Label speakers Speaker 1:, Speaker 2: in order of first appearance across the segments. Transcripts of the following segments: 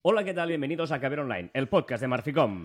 Speaker 1: Hola, ¿qué tal? Bienvenidos a Caber Online, el podcast de Marficom.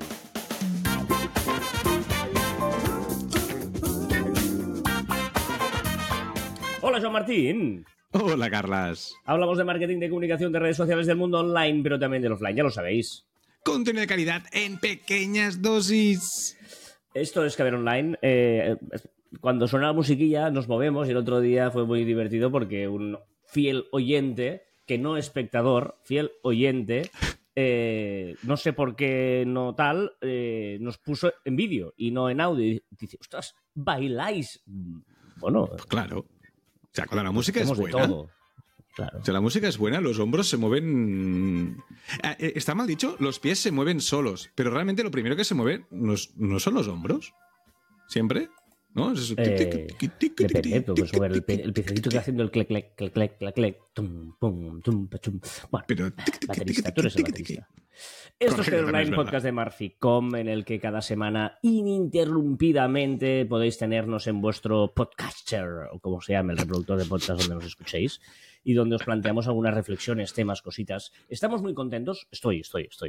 Speaker 1: Hola, Joan Martín.
Speaker 2: Hola, Carlas.
Speaker 1: Hablamos de marketing, de comunicación, de redes sociales, del mundo online, pero también del offline, ya lo sabéis.
Speaker 2: Contenido de calidad en pequeñas dosis.
Speaker 1: Esto es Caber Online. Cuando suena la musiquilla nos movemos y el otro día fue muy divertido porque un fiel oyente, que no espectador, fiel oyente, no sé por qué no tal, nos puso en vídeo y no en audio. Y dice, ostras, ¿bailáis? Bueno,
Speaker 2: pues claro. O sea, cuando la música es buena...
Speaker 1: de todo. Claro.
Speaker 2: O sea, la música es buena, los hombros se mueven... Está mal dicho, los pies se mueven solos, pero realmente lo primero que se mueve no son los hombros. ¿Siempre? ¿No?
Speaker 1: Depende, puedes mover el piececito que haciendo el clec, clec, clec, clec, clec, clec, tum, pum, tum, pachum. Bueno,
Speaker 2: pero...
Speaker 1: baterista, tú eres el baterista. Esto es el online podcast de Marficom, en el que cada semana ininterrumpidamente podéis tenernos en vuestro podcaster, o como se llame, el reproductor de podcast donde nos escuchéis, y donde os planteamos algunas reflexiones, temas, cositas. Estamos muy contentos. Estoy.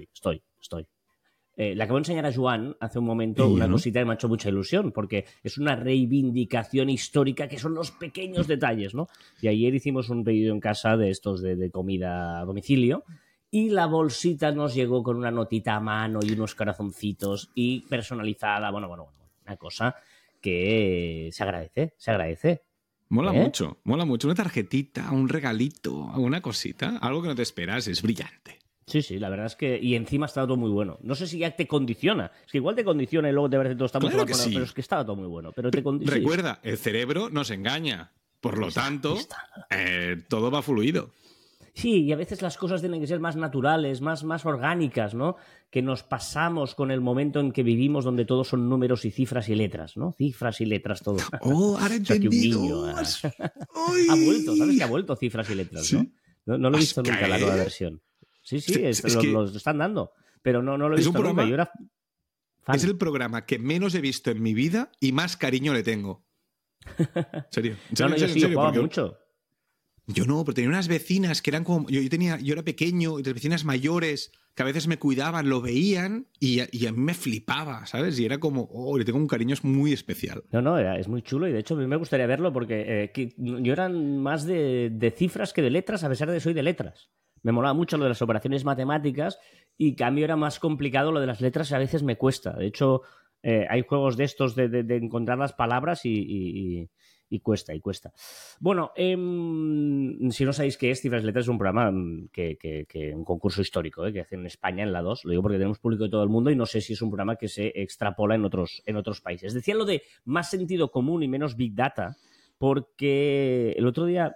Speaker 1: Le acabo de enseñar a Joan hace un momento una cosita que me ha hecho mucha ilusión, porque es una reivindicación histórica que son los pequeños detalles, ¿no? Y ayer hicimos un pedido en casa de estos de comida a domicilio y la bolsita nos llegó con una notita a mano y unos corazoncitos y personalizada. Bueno, una cosa que se agradece.
Speaker 2: Mola mucho. Una tarjetita, un regalito, una cosita, algo que no te esperas, es brillante.
Speaker 1: Sí, la verdad es que... Y encima estaba todo muy bueno. No sé si ya te condiciona. Es que igual te condiciona y luego te parece que todo está
Speaker 2: claro
Speaker 1: mucho
Speaker 2: que
Speaker 1: más bueno,
Speaker 2: sí.
Speaker 1: pero es que estaba todo muy bueno. Pero te
Speaker 2: Recuerda, el cerebro nos engaña. Por lo tanto, todo va fluido.
Speaker 1: Sí, y a veces las cosas tienen que ser más naturales, más orgánicas, ¿no? Que nos pasamos con el momento en que vivimos donde todo son números y cifras y letras, ¿no? Cifras y letras, todo.
Speaker 2: ¡Oh, ahora he entendido!
Speaker 1: Ha vuelto, ¿sabes que ha vuelto cifras y letras,
Speaker 2: ¿sí?
Speaker 1: ¿No? No lo he visto nunca, la nueva versión. Sí, lo están dando, pero no lo he visto nunca. Yo era fan.
Speaker 2: Es el programa que menos he visto en mi vida y más cariño le tengo. ¿En serio?
Speaker 1: Yo jugaba mucho.
Speaker 2: Yo no, pero tenía unas vecinas que eran como... Yo era pequeño y las vecinas mayores que a veces me cuidaban, lo veían y a mí me flipaba, ¿sabes? Y era como, le tengo un cariño muy especial.
Speaker 1: No, es muy chulo y de hecho a mí me gustaría verlo porque yo era más de cifras que de letras, a pesar de que soy de letras. Me molaba mucho lo de las operaciones matemáticas y cambio era más complicado lo de las letras y a veces me cuesta. De hecho, hay juegos de estos de encontrar las palabras y cuesta. Bueno, si no sabéis qué es, Cifras y Letras es un programa un concurso histórico que hacen en España, en la 2. Lo digo porque tenemos público de todo el mundo y no sé si es un programa que se extrapola en otros países. Decía lo de más sentido común y menos Big Data porque el otro día...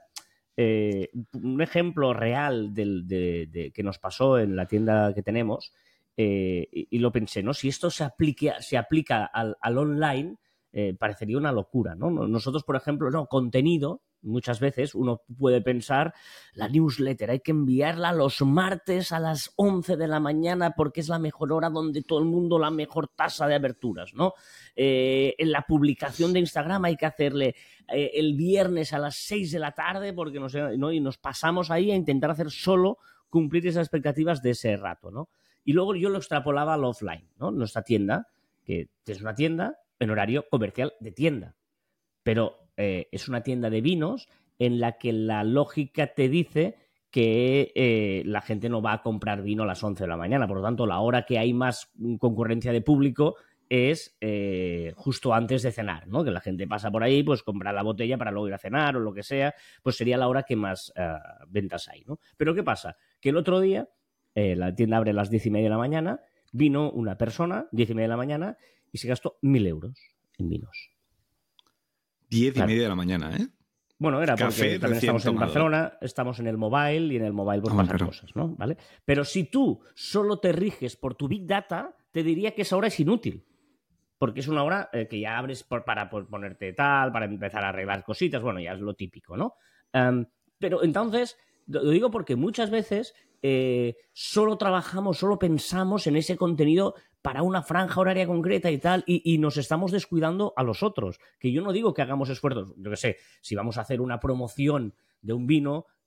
Speaker 1: un ejemplo real que nos pasó en la tienda que tenemos y lo pensé, ¿no? Si esto se aplica al online, parecería una locura, ¿no? Nosotros, por ejemplo, contenido, muchas veces uno puede pensar la newsletter hay que enviarla los martes a las 11 de la mañana porque es la mejor hora donde todo el mundo la mejor tasa de aberturas, ¿no? En la publicación de Instagram hay que hacerle el viernes a las 6 de la tarde porque ¿no? Y nos pasamos ahí a intentar hacer solo cumplir esas expectativas de ese rato, ¿no? Y luego yo lo extrapolaba al offline, ¿no? Nuestra tienda, que es una tienda en horario comercial de tienda, pero es una tienda de vinos en la que la lógica te dice que la gente no va a comprar vino a las 11 de la mañana, por lo tanto la hora que hay más concurrencia de público es justo antes de cenar, ¿no? Que la gente pasa por ahí, pues compra la botella para luego ir a cenar o lo que sea, pues sería la hora que más ventas hay, ¿no? Pero ¿qué pasa? Que el otro día la tienda abre a las 10:30 de la mañana, vino una persona, 10:30 de la mañana, y se gastó 1.000 euros en vinos.
Speaker 2: 10:30 de la mañana, ¿eh?
Speaker 1: Bueno, era
Speaker 2: Café
Speaker 1: porque también estamos en Barcelona, estamos en el mobile y en el mobile pues pasan cosas, ¿no? ¿Vale? Pero si tú solo te riges por tu Big Data, te diría que esa hora es inútil. Porque es una hora que ya abres para ponerte tal, para empezar a arreglar cositas, bueno, ya es lo típico, ¿no? Pero entonces, lo digo porque muchas veces solo trabajamos, solo pensamos en ese contenido para una franja horaria concreta y tal, y nos estamos descuidando a los otros. Que yo no digo que hagamos esfuerzos, yo qué sé, si vamos a hacer una promoción de un vino,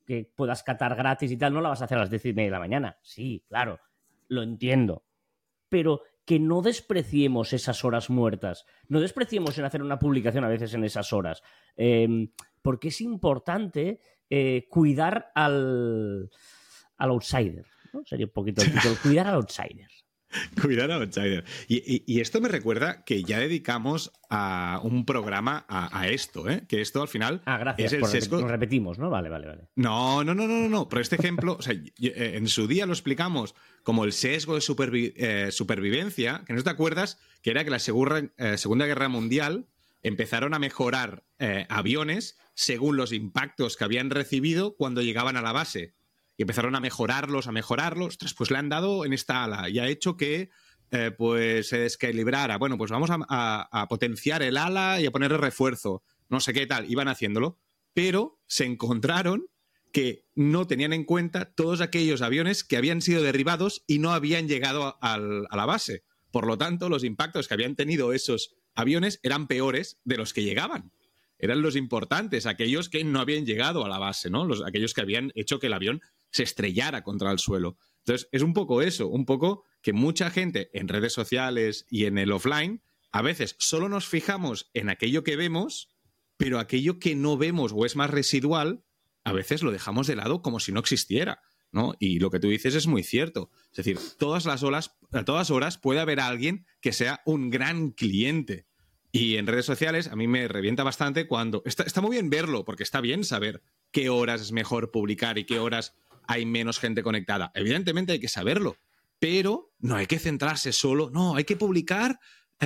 Speaker 1: que puedas catar gratis y tal, no la vas a hacer a las 10:30 de la mañana. Sí, claro, lo entiendo. Pero que no despreciemos esas horas muertas. No despreciemos en hacer una publicación a veces en esas horas. Porque es importante cuidar al outsider, ¿no? Sería un poquito el título, cuidar al outsider.
Speaker 2: Cuidar a Outsider. Y esto me recuerda que ya dedicamos a un programa a esto, ¿eh? Que esto al final
Speaker 1: gracias,
Speaker 2: es el sesgo.
Speaker 1: Nos repetimos, ¿no? Vale.
Speaker 2: No. Pero este ejemplo, o sea, en su día lo explicamos como el sesgo de supervivencia, que no te acuerdas, que era que la Segunda Guerra Mundial empezaron a mejorar aviones según los impactos que habían recibido cuando llegaban a la base. Y empezaron a mejorarlos. Ostras, pues le han dado en esta ala y ha hecho que pues se descalibrara. Bueno, pues vamos a potenciar el ala y a ponerle refuerzo. No sé qué tal. Iban haciéndolo. Pero se encontraron que no tenían en cuenta todos aquellos aviones que habían sido derribados y no habían llegado a la base. Por lo tanto, los impactos que habían tenido esos aviones eran peores de los que llegaban. Eran los importantes, aquellos que no habían llegado a la base, ¿no? Aquellos que habían hecho que el avión se estrellara contra el suelo. Entonces, es un poco eso, un poco que mucha gente en redes sociales y en el offline, a veces solo nos fijamos en aquello que vemos, pero aquello que no vemos o es más residual, a veces lo dejamos de lado como si no existiera, ¿no? Y lo que tú dices es muy cierto. Es decir, a todas horas puede haber alguien que sea un gran cliente. Y en redes sociales a mí me revienta bastante cuando... Está muy bien verlo, porque está bien saber qué horas es mejor publicar y qué horas hay menos gente conectada. Evidentemente hay que saberlo, pero no hay que centrarse solo. No, hay que publicar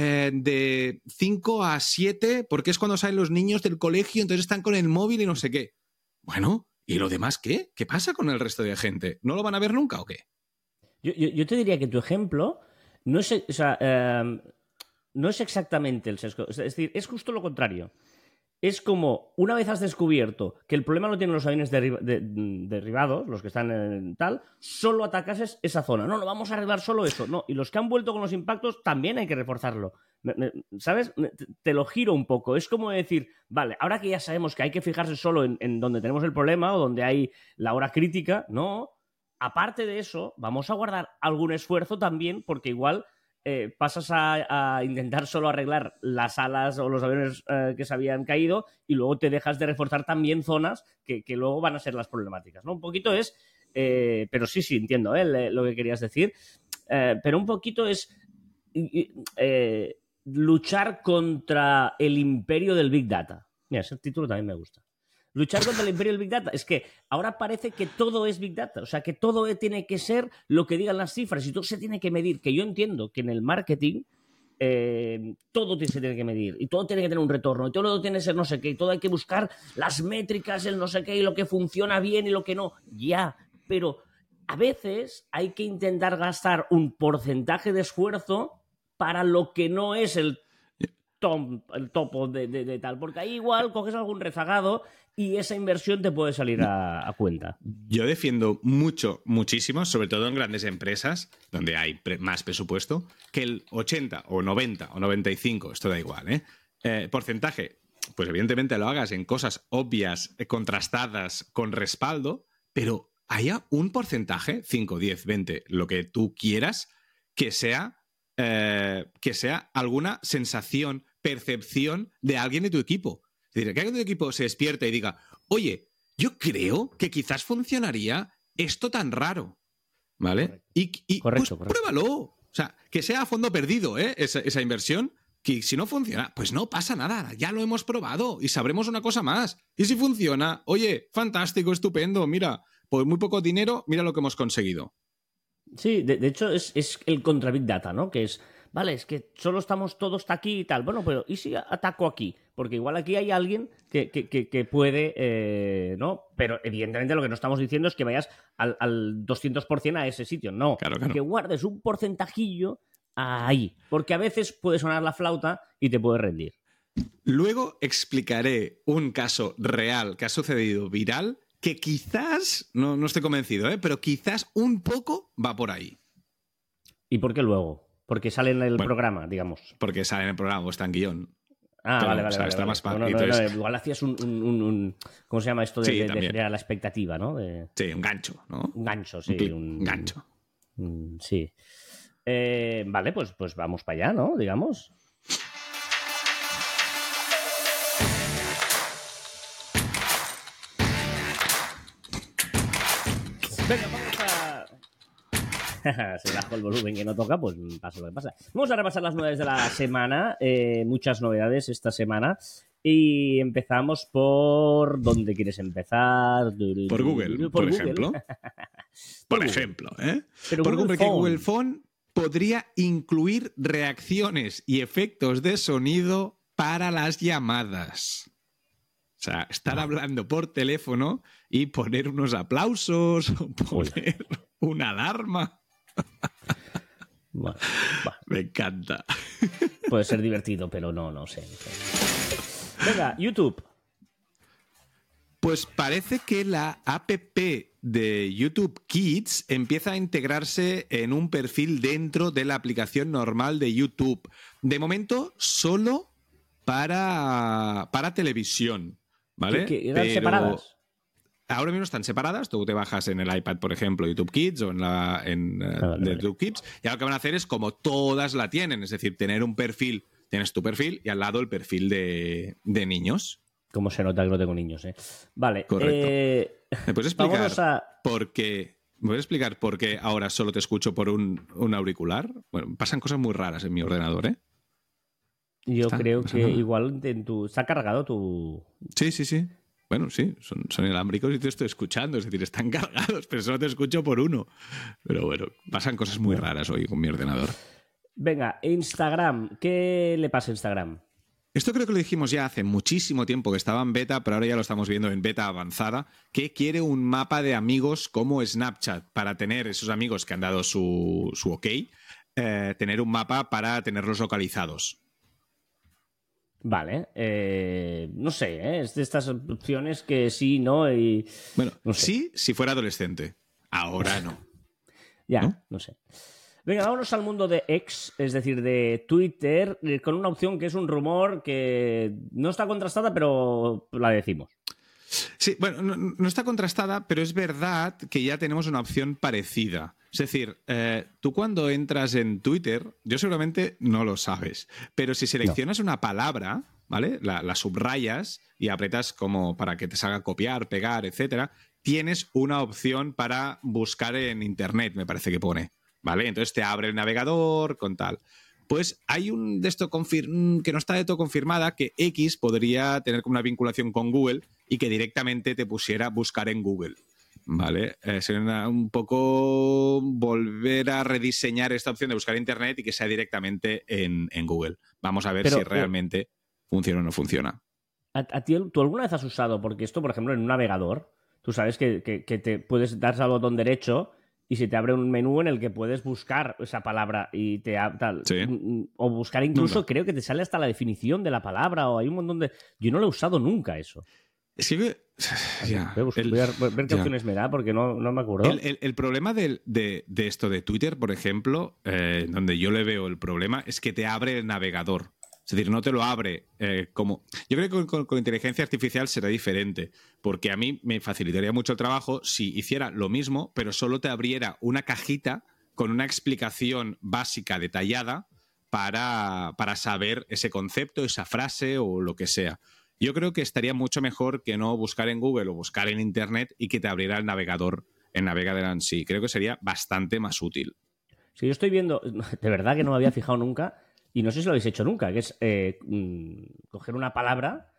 Speaker 2: de 5 a 7 porque es cuando salen los niños del colegio, entonces están con el móvil y no sé qué. Bueno, ¿y lo demás qué? ¿Qué pasa con el resto de gente? ¿No lo van a ver nunca o qué?
Speaker 1: Yo te diría que tu ejemplo no es... O sea, no es exactamente el sesgo. Es decir, es justo lo contrario. Es como, una vez has descubierto que el problema lo tienen los aviones derribados, los que están en tal, solo atacas esa zona. No, vamos a arreglar solo eso. No, y los que han vuelto con los impactos también hay que reforzarlo. ¿Sabes? Te lo giro un poco. Es como decir, vale, ahora que ya sabemos que hay que fijarse solo en donde tenemos el problema o donde hay la hora crítica, no. Aparte de eso, vamos a guardar algún esfuerzo también, porque igual... pasas a intentar solo arreglar las alas o los aviones que se habían caído y luego te dejas de reforzar también zonas que luego van a ser las problemáticas, ¿no? Un poquito es... pero sí, entiendo lo que querías decir. Pero un poquito es luchar contra el imperio del Big Data. Mira, ese título también me gusta. Luchar contra el imperio del Big Data. Es que ahora parece que todo es Big Data. O sea, que todo tiene que ser lo que digan las cifras y todo se tiene que medir. Que yo entiendo que en el marketing todo se tiene que medir y todo tiene que tener un retorno y todo tiene que ser no sé qué y todo hay que buscar las métricas, el no sé qué y lo que funciona bien y lo que no. Ya, pero a veces hay que intentar gastar un porcentaje de esfuerzo para lo que no es el topo de tal, porque ahí igual coges algún rezagado y esa inversión te puede salir a cuenta.
Speaker 2: Yo defiendo muchísimo, sobre todo en grandes empresas, donde hay más presupuesto, que el 80 o 90 o 95, esto da igual, porcentaje, pues evidentemente lo hagas en cosas obvias, contrastadas, con respaldo, pero haya un porcentaje, 5, 10, 20, lo que tú quieras, que sea alguna sensación, percepción de alguien de tu equipo. Es decir, que alguien de tu equipo se despierte y diga, oye, yo creo que quizás funcionaría esto tan raro, ¿vale?
Speaker 1: Correcto.
Speaker 2: Pues pruébalo. O sea, que sea a fondo perdido, esa inversión, que si no funciona, pues no pasa nada, ya lo hemos probado y sabremos una cosa más. Y si funciona, oye, fantástico, estupendo, mira, por muy poco dinero, mira lo que hemos conseguido.
Speaker 1: Sí, de hecho es el contra Big Data, ¿no? Que es, vale, es que solo estamos todos aquí y tal. Bueno, pero ¿y si ataco aquí? Porque igual aquí hay alguien que puede, ¿no? Pero evidentemente lo que no estamos diciendo es que vayas al 200% a ese sitio. No,
Speaker 2: claro.
Speaker 1: Que guardes un porcentajillo ahí. Porque a veces puede sonar la flauta y te puede rendir.
Speaker 2: Luego explicaré un caso real que ha sucedido viral que quizás, no estoy convencido, pero quizás un poco va por ahí.
Speaker 1: ¿Y por qué luego? Porque sale en el programa, digamos.
Speaker 2: Porque sale en el programa o está en guión.
Speaker 1: Ah,
Speaker 2: pero,
Speaker 1: vale,
Speaker 2: o sea,
Speaker 1: vale.
Speaker 2: está más fácil.
Speaker 1: No,
Speaker 2: Entonces,
Speaker 1: igual hacías ¿cómo se llama esto
Speaker 2: Sí,
Speaker 1: de
Speaker 2: también.
Speaker 1: generar la expectativa, ¿no?
Speaker 2: Sí, un gancho, ¿no?
Speaker 1: Un gancho,
Speaker 2: Un
Speaker 1: sí.
Speaker 2: clic, un gancho.
Speaker 1: Sí. Vale, pues vamos para allá, ¿no? Digamos. Venga, vamos a... Se bajó el volumen que no toca, pues pasa lo que pasa. Vamos a repasar las novedades de la semana. Muchas novedades esta semana. Y empezamos por... ¿Dónde quieres empezar?
Speaker 2: Por Google,
Speaker 1: Por
Speaker 2: por
Speaker 1: Google.
Speaker 2: ejemplo.
Speaker 1: Por
Speaker 2: Por
Speaker 1: Google.
Speaker 2: ejemplo, ¿eh?
Speaker 1: Pero
Speaker 2: Por
Speaker 1: Google
Speaker 2: Google, que
Speaker 1: Phone.
Speaker 2: Google Phone podría incluir reacciones y efectos de sonido para las llamadas. O sea, estar hablando por teléfono y poner unos aplausos o poner una alarma.
Speaker 1: Bueno,
Speaker 2: Me encanta.
Speaker 1: puede ser divertido, pero no sé. Venga, YouTube.
Speaker 2: Pues parece que la app de YouTube Kids empieza a integrarse en un perfil dentro de la aplicación normal de YouTube. De momento, solo para televisión, ¿vale?
Speaker 1: ¿Que eran separadas?
Speaker 2: Ahora mismo están separadas. Tú te bajas en el iPad, por ejemplo, YouTube Kids o
Speaker 1: Vale.
Speaker 2: YouTube Kids. Y ahora lo que van a hacer es como todas la tienen. Es decir, tener un perfil, tienes tu perfil y al lado el perfil de niños.
Speaker 1: Como se nota que no tengo niños, ¿eh? Vale.
Speaker 2: Correcto. ¿Me puedes explicar
Speaker 1: vámonos a...
Speaker 2: por qué? ¿Me puedes explicar por qué ahora solo te escucho por un auricular? Bueno, pasan cosas muy raras en mi ordenador, ¿eh?
Speaker 1: Yo creo
Speaker 2: pasa
Speaker 1: que
Speaker 2: nada.
Speaker 1: igual está cargado tu...
Speaker 2: Sí. Bueno, sí, son inalámbricos y te estoy escuchando, es decir, están cargados, pero solo te escucho por uno. Pero bueno, pasan cosas muy raras hoy con mi ordenador.
Speaker 1: Venga, Instagram. ¿Qué le pasa a Instagram?
Speaker 2: Esto creo que lo dijimos ya hace muchísimo tiempo, que estaba en beta, pero ahora ya lo estamos viendo en beta avanzada, que quiere un mapa de amigos como Snapchat para tener esos amigos que han dado su ok, tener un mapa para tenerlos localizados.
Speaker 1: Vale. No sé, ¿eh? Es de estas opciones que sí, no y...
Speaker 2: Bueno,
Speaker 1: No sé.
Speaker 2: sí, si fuera adolescente. Ahora no.
Speaker 1: Ya, no sé. Venga, vámonos al mundo de X, es decir, de Twitter, con una opción que es un rumor que no está contrastada, pero la decimos.
Speaker 2: Sí, bueno, no está contrastada, pero es verdad que ya tenemos una opción parecida. Es decir, tú cuando entras en Twitter, yo seguramente no lo sabes, pero si seleccionas una palabra, ¿vale? La subrayas y apretas como para que te salga copiar, pegar, etcétera, tienes una opción para buscar en Internet, me parece que pone, ¿vale? Entonces te abre el navegador con tal. Pues hay un de esto que no está de todo confirmada, que X podría tener como una vinculación con Google y que directamente te pusiera buscar en Google. ¿Vale? Sería un poco volver a rediseñar esta opción de buscar en Internet y que sea directamente en Google. Vamos a ver
Speaker 1: Pero,
Speaker 2: si realmente funciona o no funciona.
Speaker 1: ¿A ti, tú alguna vez has usado? Porque esto, por ejemplo, en un navegador, tú sabes que te puedes dar al botón derecho y se te abre un menú en el que puedes buscar esa palabra y tal.
Speaker 2: Sí.
Speaker 1: O buscar incluso,
Speaker 2: Nunca.
Speaker 1: creo que te sale hasta la definición de la palabra o hay un montón de... Yo no lo he usado nunca eso.
Speaker 2: Es que... Ya,
Speaker 1: Voy a ver qué opciones me da porque no me acuerdo.
Speaker 2: El problema de esto de Twitter, por ejemplo, donde yo le veo el problema, es que te abre el navegador. Es decir, no te lo abre como... Yo creo que con inteligencia artificial será diferente, porque a mí me facilitaría mucho el trabajo si hiciera lo mismo, pero solo te abriera una cajita con una explicación básica detallada para saber ese concepto, esa frase o lo que sea. Yo creo que estaría mucho mejor que no buscar en Google o buscar en Internet y que te abriera el navegador en sí. Creo que sería bastante más útil.
Speaker 1: Si yo estoy viendo, de verdad que no me había fijado nunca, y no sé si lo habéis hecho nunca, que es coger una palabra,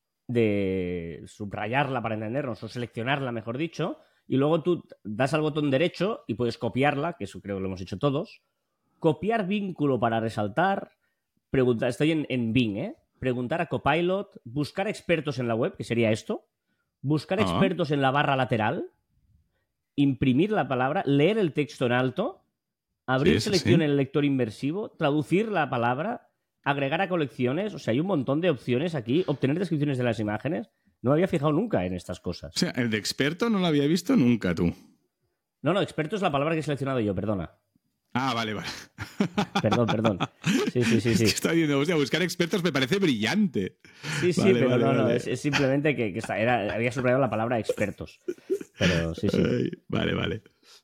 Speaker 1: de subrayarla para entendernos, o seleccionarla, mejor dicho, y luego tú das al botón derecho y puedes copiarla, que eso creo que lo hemos hecho todos, copiar vínculo para resaltar, preguntar, estoy en Bing, ¿eh? Preguntar a Copilot, buscar expertos en la web, que sería esto, buscar expertos en la barra lateral, imprimir la palabra, leer el texto en alto, abrir selección en el lector inmersivo, traducir la palabra, agregar a colecciones. O sea, hay un montón de opciones aquí. Obtener descripciones de las imágenes. No me había fijado nunca en estas cosas.
Speaker 2: O sea, el de experto no lo había visto nunca tú.
Speaker 1: No, experto es la palabra que he seleccionado yo, perdona.
Speaker 2: Ah, vale.
Speaker 1: Perdón. Sí.
Speaker 2: Es que estaba diciendo, hostia, buscar expertos me parece brillante.
Speaker 1: Sí, pero no. Es simplemente que había subrayado la palabra expertos. Pero sí.
Speaker 2: Vale.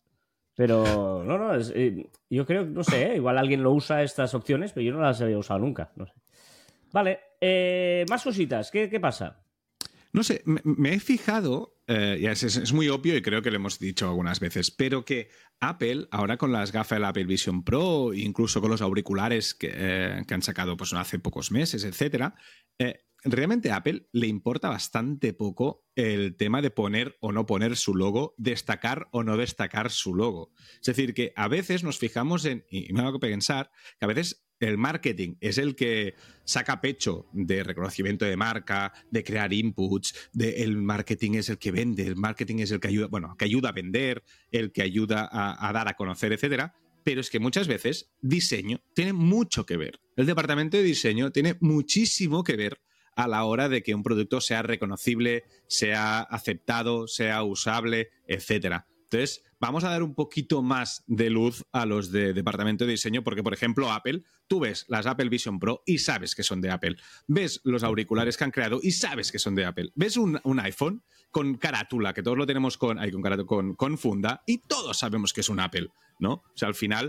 Speaker 1: Pero no, yo creo, no sé, igual alguien lo usa estas opciones, pero yo no las había usado nunca. No sé. Vale, más cositas. ¿Qué pasa?
Speaker 2: No sé, me he fijado, ya es muy obvio y creo que lo hemos dicho algunas veces, pero que Apple, ahora con las gafas del Apple Vision Pro, incluso con los auriculares que han sacado pues, hace pocos meses, etcétera, realmente a Apple le importa bastante poco el tema de poner o no poner su logo, destacar o no destacar su logo. Es decir, que a veces nos fijamos y me hago pensar que a veces el marketing es el que saca pecho de reconocimiento de marca, de crear inputs, el marketing es el que vende, el marketing es el que ayuda a vender, el que ayuda a dar a conocer, etcétera. Pero es que muchas veces diseño tiene mucho que ver. El departamento de diseño tiene muchísimo que ver a la hora de que un producto sea reconocible, sea aceptado, sea usable, etcétera. Entonces, vamos a dar un poquito más de luz a los de departamento de diseño, porque, por ejemplo, Apple, tú ves las Apple Vision Pro y sabes que son de Apple. Ves los auriculares que han creado y sabes que son de Apple. Ves un iPhone con carátula, que todos lo tenemos con funda, y todos sabemos que es un Apple, ¿no? O sea, al final,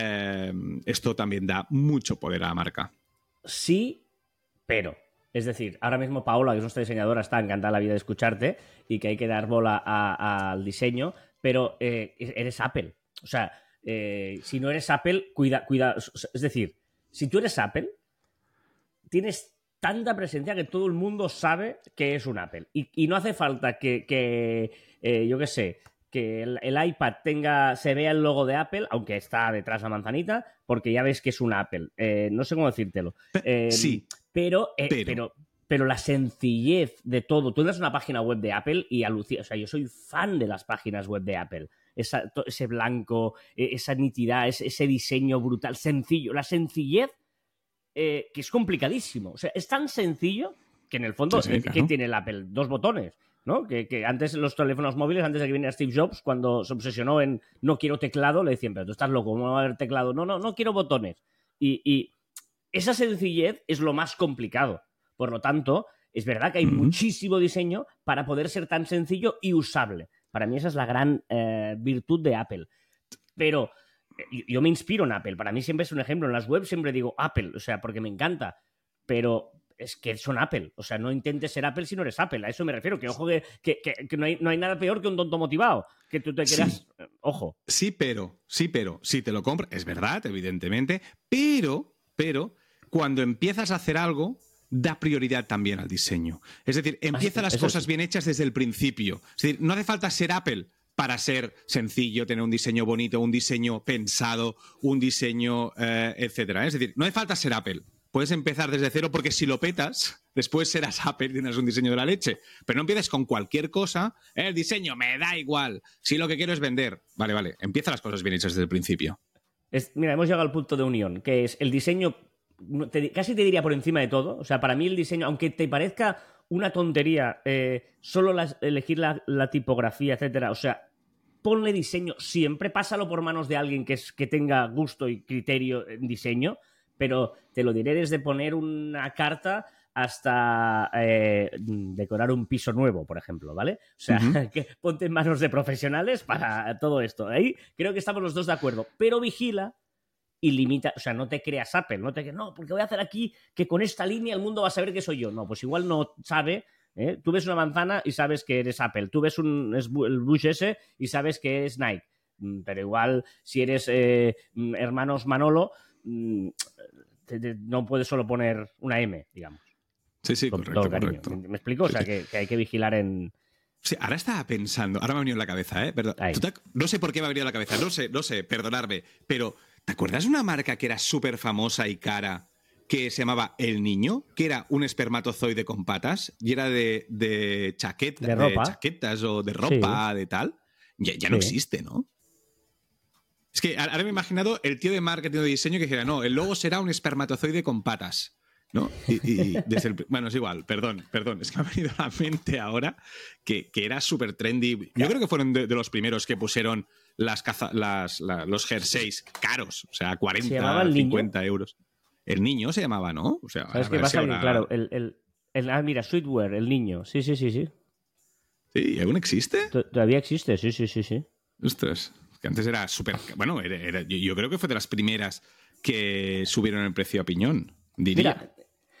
Speaker 2: esto también da mucho poder a la marca.
Speaker 1: Sí, pero... Es decir, ahora mismo Paola, que es nuestra diseñadora, está encantada la vida de escucharte y que hay que dar bola al diseño, pero eres Apple. O sea, si no eres Apple, cuida. Es decir, si tú eres Apple, tienes tanta presencia que todo el mundo sabe que es un Apple. Y no hace falta que yo qué sé, que el iPad se vea el logo de Apple, aunque está detrás la manzanita, porque ya ves que es un Apple. No sé cómo decírtelo.
Speaker 2: Sí.
Speaker 1: Pero la sencillez de todo. Tú entras a una página web de Apple y alucinas. O sea, yo soy fan de las páginas web de Apple. Ese blanco, esa nitidez, ese diseño brutal, sencillo. La sencillez que es complicadísimo. O sea, es tan sencillo que en el fondo,
Speaker 2: sí,
Speaker 1: ¿qué tiene el Apple? 2 botones, ¿no? Que antes los teléfonos móviles, antes de que viniera Steve Jobs, cuando se obsesionó en no quiero teclado, le decían, pero tú estás loco, ¿cómo va a haber teclado? No quiero botones. Y esa sencillez es lo más complicado. Por lo tanto, es verdad que hay muchísimo diseño para poder ser tan sencillo y usable. Para mí esa es la gran virtud de Apple. Pero yo me inspiro en Apple. Para mí siempre es un ejemplo. En las webs siempre digo Apple, o sea, porque me encanta. Pero es que son Apple. O sea, no intentes ser Apple si no eres Apple. A eso me refiero. Que ojo que no hay nada peor que un tonto motivado. Que tú te creas... Sí. Ojo.
Speaker 2: Sí, pero si te lo compras, es verdad, evidentemente, pero cuando empiezas a hacer algo, da prioridad también al diseño. Es decir, empieza las cosas bien hechas desde el principio. Es decir, no hace falta ser Apple para ser sencillo, tener un diseño bonito, un diseño pensado, un diseño, etcétera. Es decir, no hace falta ser Apple. Puedes empezar desde cero porque si lo petas, después serás Apple y tendrás un diseño de la leche. Pero no empieces con cualquier cosa. El diseño me da igual. Si lo que quiero es vender. Vale. Empieza las cosas bien hechas desde el principio.
Speaker 1: Mira, hemos llegado al punto de unión, que es el diseño... casi te diría por encima de todo. O sea, para mí el diseño, aunque te parezca una tontería, solo elegir la tipografía, etcétera, o sea, ponle diseño siempre, pásalo por manos de alguien que tenga gusto y criterio en diseño, pero te lo diré desde poner una carta hasta decorar un piso nuevo, por ejemplo, ¿vale? O sea, que ponte en manos de profesionales para todo esto. Ahí creo que estamos los dos de acuerdo, pero vigila y limita, o sea, no te creas Apple, no, porque voy a hacer aquí que con esta línea el mundo va a saber que soy yo. No, pues igual no sabe, ¿eh? Tú ves una manzana y sabes que eres Apple, tú ves el Bush ese y sabes que es Nike, pero igual si eres hermanos Manolo, no puedes solo poner una M, digamos.
Speaker 2: Sí,
Speaker 1: con
Speaker 2: correcto,
Speaker 1: todo cariño.
Speaker 2: correcto.
Speaker 1: ¿Me explico?
Speaker 2: Sí,
Speaker 1: o sea, que hay que vigilar en...
Speaker 2: Sí, ahora estaba pensando, ahora me ha venido en la cabeza, perdón. No sé por qué me ha venido en la cabeza, no sé, perdonadme, pero ¿te acuerdas de una marca que era súper famosa y cara que se llamaba El Niño? Que era un espermatozoide con patas y era de chaquetas,
Speaker 1: de ropa.
Speaker 2: De chaquetas o de ropa, de tal. Ya no existe, ¿no? Es que ahora me he imaginado el tío de marketing o de diseño que dijera, no, el logo será un espermatozoide con patas, ¿no? Y desde bueno, es igual, perdón, es que me ha venido a la mente ahora que era súper trendy. Yo creo que fueron de los primeros que pusieron los jerseys caros, o sea,
Speaker 1: ¿Se
Speaker 2: 40,
Speaker 1: llamaba el
Speaker 2: 50 euros. El niño se llamaba, ¿no? O sea,
Speaker 1: ¿Sabes
Speaker 2: a
Speaker 1: qué
Speaker 2: ver si
Speaker 1: pasa?
Speaker 2: ahora-
Speaker 1: Que, claro, mira, Sweetwear, el niño. Sí.
Speaker 2: Sí, ¿aún existe?
Speaker 1: Todavía existe, sí.
Speaker 2: Ostras, que antes era súper... Bueno, yo creo que fue de las primeras que subieron el precio a piñón, diría.
Speaker 1: Mira,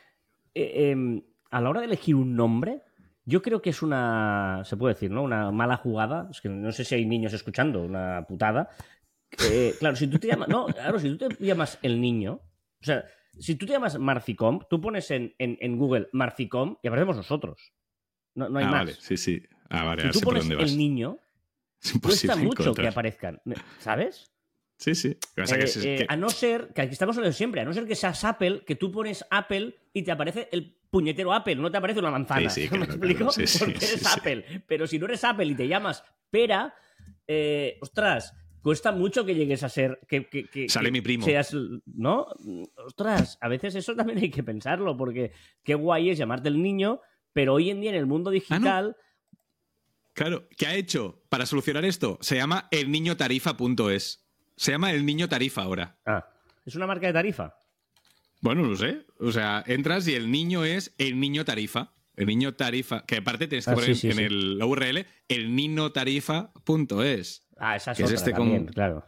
Speaker 1: a la hora de elegir un nombre, yo creo que es se puede decir, ¿no? Una mala jugada. Es que no sé si hay niños escuchando, una putada. Claro, si tú te llamas. No, claro, si tú te llamas el niño. O sea, si tú te llamas Marficom, tú pones en Google Marficom y aparecemos nosotros. No hay más.
Speaker 2: Vale, sí. Vale,
Speaker 1: Si
Speaker 2: ahora
Speaker 1: tú
Speaker 2: sé por
Speaker 1: pones
Speaker 2: dónde vas.
Speaker 1: el niño,
Speaker 2: Es
Speaker 1: cuesta
Speaker 2: imposible
Speaker 1: mucho que
Speaker 2: encontrar.
Speaker 1: aparezcan. ¿Sabes?
Speaker 2: Sí. Lo que pasa que
Speaker 1: A no ser, que aquí estamos hablando siempre, a no ser que seas Apple, que tú pones Apple y te aparece el puñetero Apple, no te aparece una manzana.
Speaker 2: Sí,
Speaker 1: ¿Me
Speaker 2: claro,
Speaker 1: explico?
Speaker 2: claro, sí,
Speaker 1: Porque eres Apple. Pero si no eres Apple y te llamas Pera, ostras, cuesta mucho que llegues a ser.
Speaker 2: Sale mi primo.
Speaker 1: Seas, ¿no? Ostras, a veces eso también hay que pensarlo, porque qué guay es llamarte el niño, pero hoy en día en el mundo digital.
Speaker 2: Claro, ¿qué ha hecho para solucionar esto? Se llama elniñotarifa.es. Se llama El Niño Tarifa ahora.
Speaker 1: ¿Es una marca de tarifa?
Speaker 2: Bueno, no sé. O sea, entras y el niño es El Niño Tarifa. El Niño Tarifa. Que aparte tienes que poner
Speaker 1: sí.
Speaker 2: la URL elniñotarifa.es.
Speaker 1: Esa es
Speaker 2: que
Speaker 1: otra
Speaker 2: es este
Speaker 1: también, claro.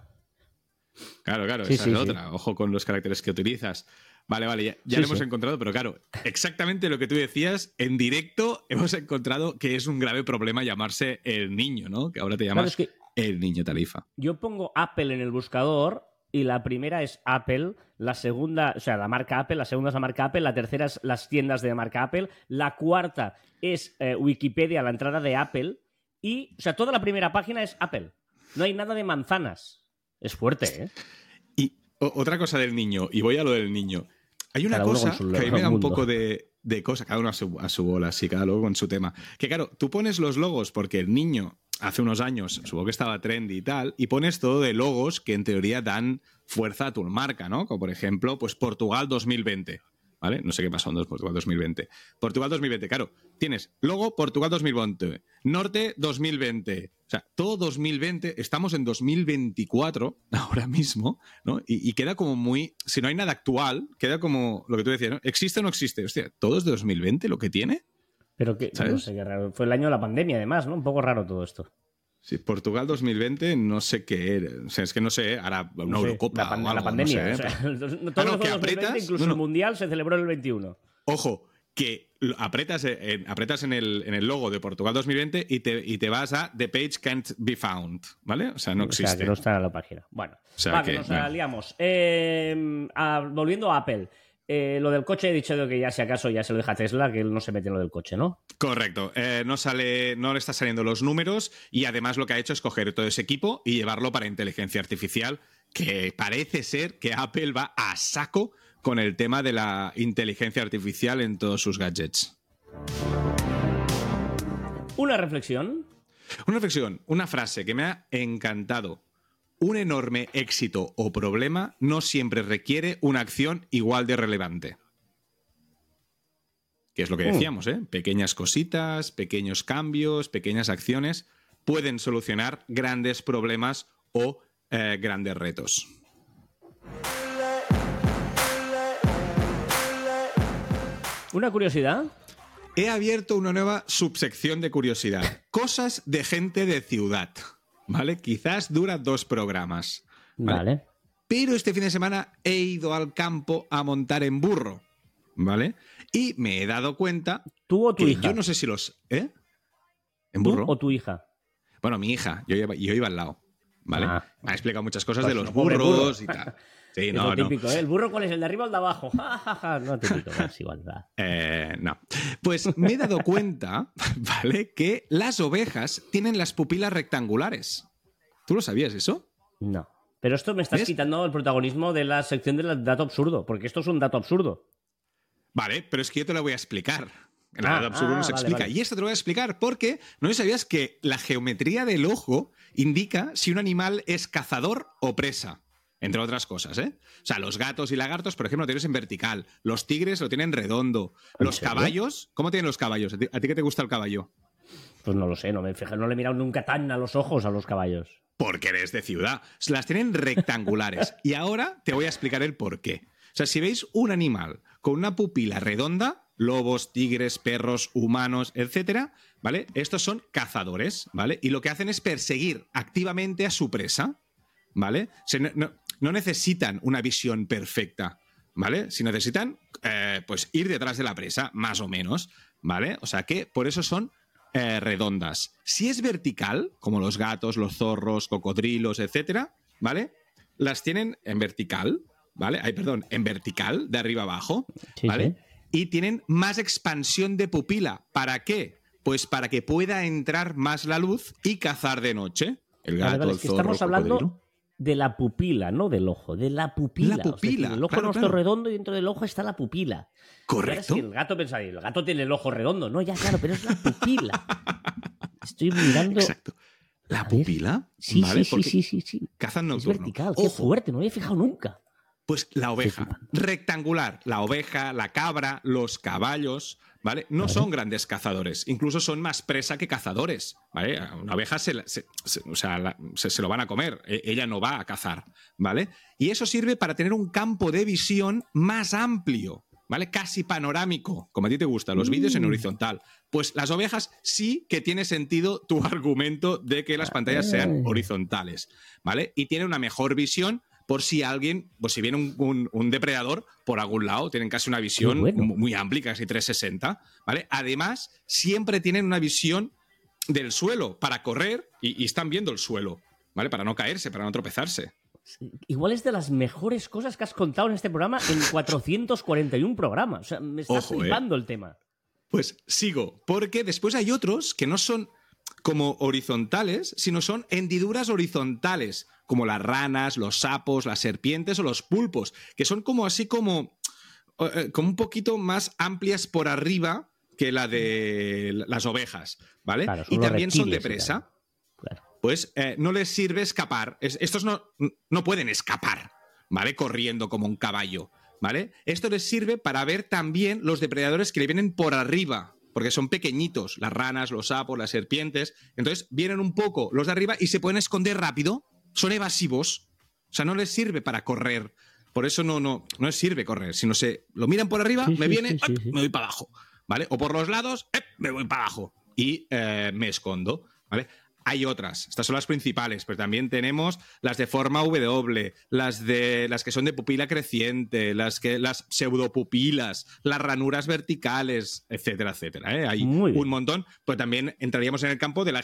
Speaker 2: Claro,
Speaker 1: Sí,
Speaker 2: esa
Speaker 1: sí,
Speaker 2: es
Speaker 1: sí.
Speaker 2: otra. Ojo con los caracteres que utilizas. Vale, ya
Speaker 1: Sí,
Speaker 2: lo hemos
Speaker 1: sí.
Speaker 2: encontrado, pero claro, exactamente lo que tú decías, en directo hemos encontrado que es un grave problema llamarse el niño, ¿no? Que ahora te llamas
Speaker 1: Claro, es que
Speaker 2: el niño Tarifa.
Speaker 1: yo pongo Apple en el buscador y la primera es Apple, la segunda, o sea, la marca Apple, la segunda es la marca Apple, la tercera es las tiendas de marca Apple, la cuarta es Wikipedia, la entrada de Apple y, o sea, toda la primera página es Apple. No hay nada de manzanas. Es fuerte, ¿eh?
Speaker 2: Y otra cosa del niño, y voy a lo del niño. Hay una
Speaker 1: Cada uno
Speaker 2: cosa
Speaker 1: con su
Speaker 2: que a mí me da un
Speaker 1: mundo.
Speaker 2: poco de cosa, cada uno a su bola, sí, cada uno con su tema. Que claro, tú pones los logos porque el niño hace unos años, supongo que estaba trendy y tal, y pones todo de logos que en teoría dan fuerza a tu marca, ¿no? Como por ejemplo, pues Portugal 2020. ¿Vale? No sé qué pasó en Portugal 2020. Portugal 2020, claro. Tienes logo Portugal 2020, Norte 2020. O sea, todo 2020, estamos en 2024 ahora mismo, ¿no? Y queda como muy... Si no hay nada actual, queda como lo que tú decías, ¿no? ¿Existe o no existe? Hostia, ¿todo es de 2020 lo que tiene?
Speaker 1: Pero que,
Speaker 2: ¿Sabes?
Speaker 1: no sé qué raro. Fue el año de la pandemia, además, ¿no? Un poco raro todo esto.
Speaker 2: Sí, Portugal 2020 no sé qué era. O sea, es que no sé, ahora una
Speaker 1: No sé,
Speaker 2: Eurocopa o algo,
Speaker 1: la pandemia.
Speaker 2: no sé,
Speaker 1: O sea, todo
Speaker 2: no,
Speaker 1: lo que
Speaker 2: que
Speaker 1: fue 2020,
Speaker 2: apretas...
Speaker 1: incluso
Speaker 2: No.
Speaker 1: el Mundial se celebró en el 21.
Speaker 2: Ojo, que apretas en el logo de Portugal 2020 y te vas a The Page Can't Be Found, ¿vale? O sea, no existe.
Speaker 1: O sea, que no está en la página. Bueno,
Speaker 2: O sea,
Speaker 1: que nos
Speaker 2: bueno.
Speaker 1: liamos. Volviendo a Apple. Lo del coche he dicho que ya si acaso ya se lo deja a Tesla, que él no se mete en lo del coche, ¿no?
Speaker 2: Correcto. No le están saliendo los números y además lo que ha hecho es coger todo ese equipo y llevarlo para inteligencia artificial, que parece ser que Apple va a saco con el tema de la inteligencia artificial en todos sus gadgets.
Speaker 1: Una reflexión.
Speaker 2: Una frase que me ha encantado. Un enorme éxito o problema no siempre requiere una acción igual de relevante. Que es lo que decíamos, ¿eh? Pequeñas cositas, pequeños cambios, pequeñas acciones pueden solucionar grandes problemas o grandes retos.
Speaker 1: Una curiosidad.
Speaker 2: He abierto una nueva subsección de curiosidad. Cosas de gente de ciudad. ¿Vale? Quizás dura 2 programas.
Speaker 1: Vale.
Speaker 2: Pero este fin de semana he ido al campo a montar en burro. ¿Vale? Y me he dado cuenta...
Speaker 1: ¿Tú o tu
Speaker 2: que
Speaker 1: hija?
Speaker 2: yo no sé si los... ¿Eh? ¿En
Speaker 1: ¿Tú
Speaker 2: burro?
Speaker 1: o tu hija?
Speaker 2: Bueno, mi hija. Yo iba al lado. ¿Vale? Me ha explicado muchas cosas
Speaker 1: Pues
Speaker 2: de los
Speaker 1: pobre
Speaker 2: burros
Speaker 1: burro.
Speaker 2: y tal. Sí,
Speaker 1: Es
Speaker 2: no,
Speaker 1: lo típico,
Speaker 2: no.
Speaker 1: ¿eh? ¿El burro cuál es? ¿El de arriba o el de abajo? No, típico, es igual. Va.
Speaker 2: No. Pues me he dado cuenta, ¿vale? Que las ovejas tienen las pupilas rectangulares. ¿Tú lo sabías eso?
Speaker 1: No. Pero esto me estás
Speaker 2: ¿Ves?
Speaker 1: quitando el protagonismo de la sección del dato absurdo, porque esto es un dato absurdo.
Speaker 2: Vale, pero es que yo te lo voy a explicar. En el dato absurdo no se
Speaker 1: vale,
Speaker 2: explica.
Speaker 1: vale.
Speaker 2: Y esto te lo voy a explicar porque no sabías que la geometría del ojo indica si un animal es cazador o presa. Entre otras cosas, ¿eh? O sea, los gatos y lagartos, por ejemplo, lo tienes en vertical. Los tigres lo tienen redondo.
Speaker 1: ¿En
Speaker 2: Los
Speaker 1: serio?
Speaker 2: caballos, ¿cómo tienen los caballos? ¿A ti qué te gusta el caballo?
Speaker 1: Pues no lo sé, no le he mirado nunca tan a los ojos a los caballos.
Speaker 2: porque eres de ciudad. Las tienen rectangulares. Y ahora te voy a explicar el por qué. O sea, si veis un animal con una pupila redonda, lobos, tigres, perros, humanos, etcétera, ¿vale? Estos son cazadores, ¿vale? Y lo que hacen es perseguir activamente a su presa, ¿vale? O sea, no necesitan una visión perfecta, ¿vale? Si necesitan, pues ir detrás de la presa, más o menos, ¿vale? O sea que por eso son redondas. Si es vertical, como los gatos, los zorros, cocodrilos, etcétera, ¿vale? Las tienen en vertical, ¿vale? En vertical, de arriba abajo, ¿vale? Sí. Y tienen más expansión de pupila. ¿Para qué? Pues para que pueda entrar más la luz y cazar de noche. El gato,
Speaker 1: vale,
Speaker 2: el zorro,
Speaker 1: estamos hablando
Speaker 2: cocodrilo.
Speaker 1: De la pupila, no del ojo, de la pupila.
Speaker 2: La pupila.
Speaker 1: O sea, el ojo nuestro redondo y dentro del ojo está la pupila.
Speaker 2: Correcto.
Speaker 1: Si el gato pensáis, el gato tiene el ojo redondo. No, ya claro, pero es la pupila. Estoy mirando...
Speaker 2: Exacto. ¿La pupila?
Speaker 1: Sí,
Speaker 2: ¿vale?
Speaker 1: sí.
Speaker 2: Cazan nocturno.
Speaker 1: Es vertical, qué fuerte, no me había fijado nunca.
Speaker 2: Pues la oveja, rectangular. La oveja, la cabra, los caballos, ¿vale? No son grandes cazadores. Incluso son más presa que cazadores, ¿vale? Una oveja se lo van a comer. Ella no va a cazar, ¿vale? Y eso sirve para tener un campo de visión más amplio, ¿vale? Casi panorámico, como a ti te gustan los vídeos en horizontal. Pues las ovejas sí que tiene sentido tu argumento de que las pantallas sean horizontales, ¿vale? Y tiene una mejor visión por si alguien, pues si viene un depredador por algún lado, tienen casi una visión muy amplia, casi 360, ¿vale? Además, siempre tienen una visión del suelo para correr y están viendo el suelo, ¿vale? Para no caerse, para no tropezarse.
Speaker 1: Igual es de las mejores cosas que has contado en este programa en 441 programas. O sea, me está flipando el tema.
Speaker 2: Pues sigo, porque después hay otros que no son como horizontales, sino son hendiduras horizontales, como las ranas, los sapos, las serpientes o los pulpos, que son como así como un poquito más amplias por arriba que la de las ovejas, ¿vale? Claro, y también son de presa. Claro. Pues no les sirve escapar. Estos no pueden escapar, ¿vale? Corriendo como un caballo, ¿vale? Esto les sirve para ver también los depredadores que le vienen por arriba, porque son pequeñitos, las ranas, los sapos, las serpientes. Entonces vienen un poco los de arriba y se pueden esconder rápido. Son evasivos. O sea, no les sirve para correr. Por eso no les sirve correr, sino lo miran por arriba, me voy para abajo, ¿vale? O por los lados, me voy para abajo y me escondo, ¿vale? Hay otras, estas son las principales, pero también tenemos las de forma W, las que son de pupila creciente, las pseudopupilas, las ranuras verticales, etcétera, etcétera, ¿eh? Hay un montón, pero también entraríamos en el campo de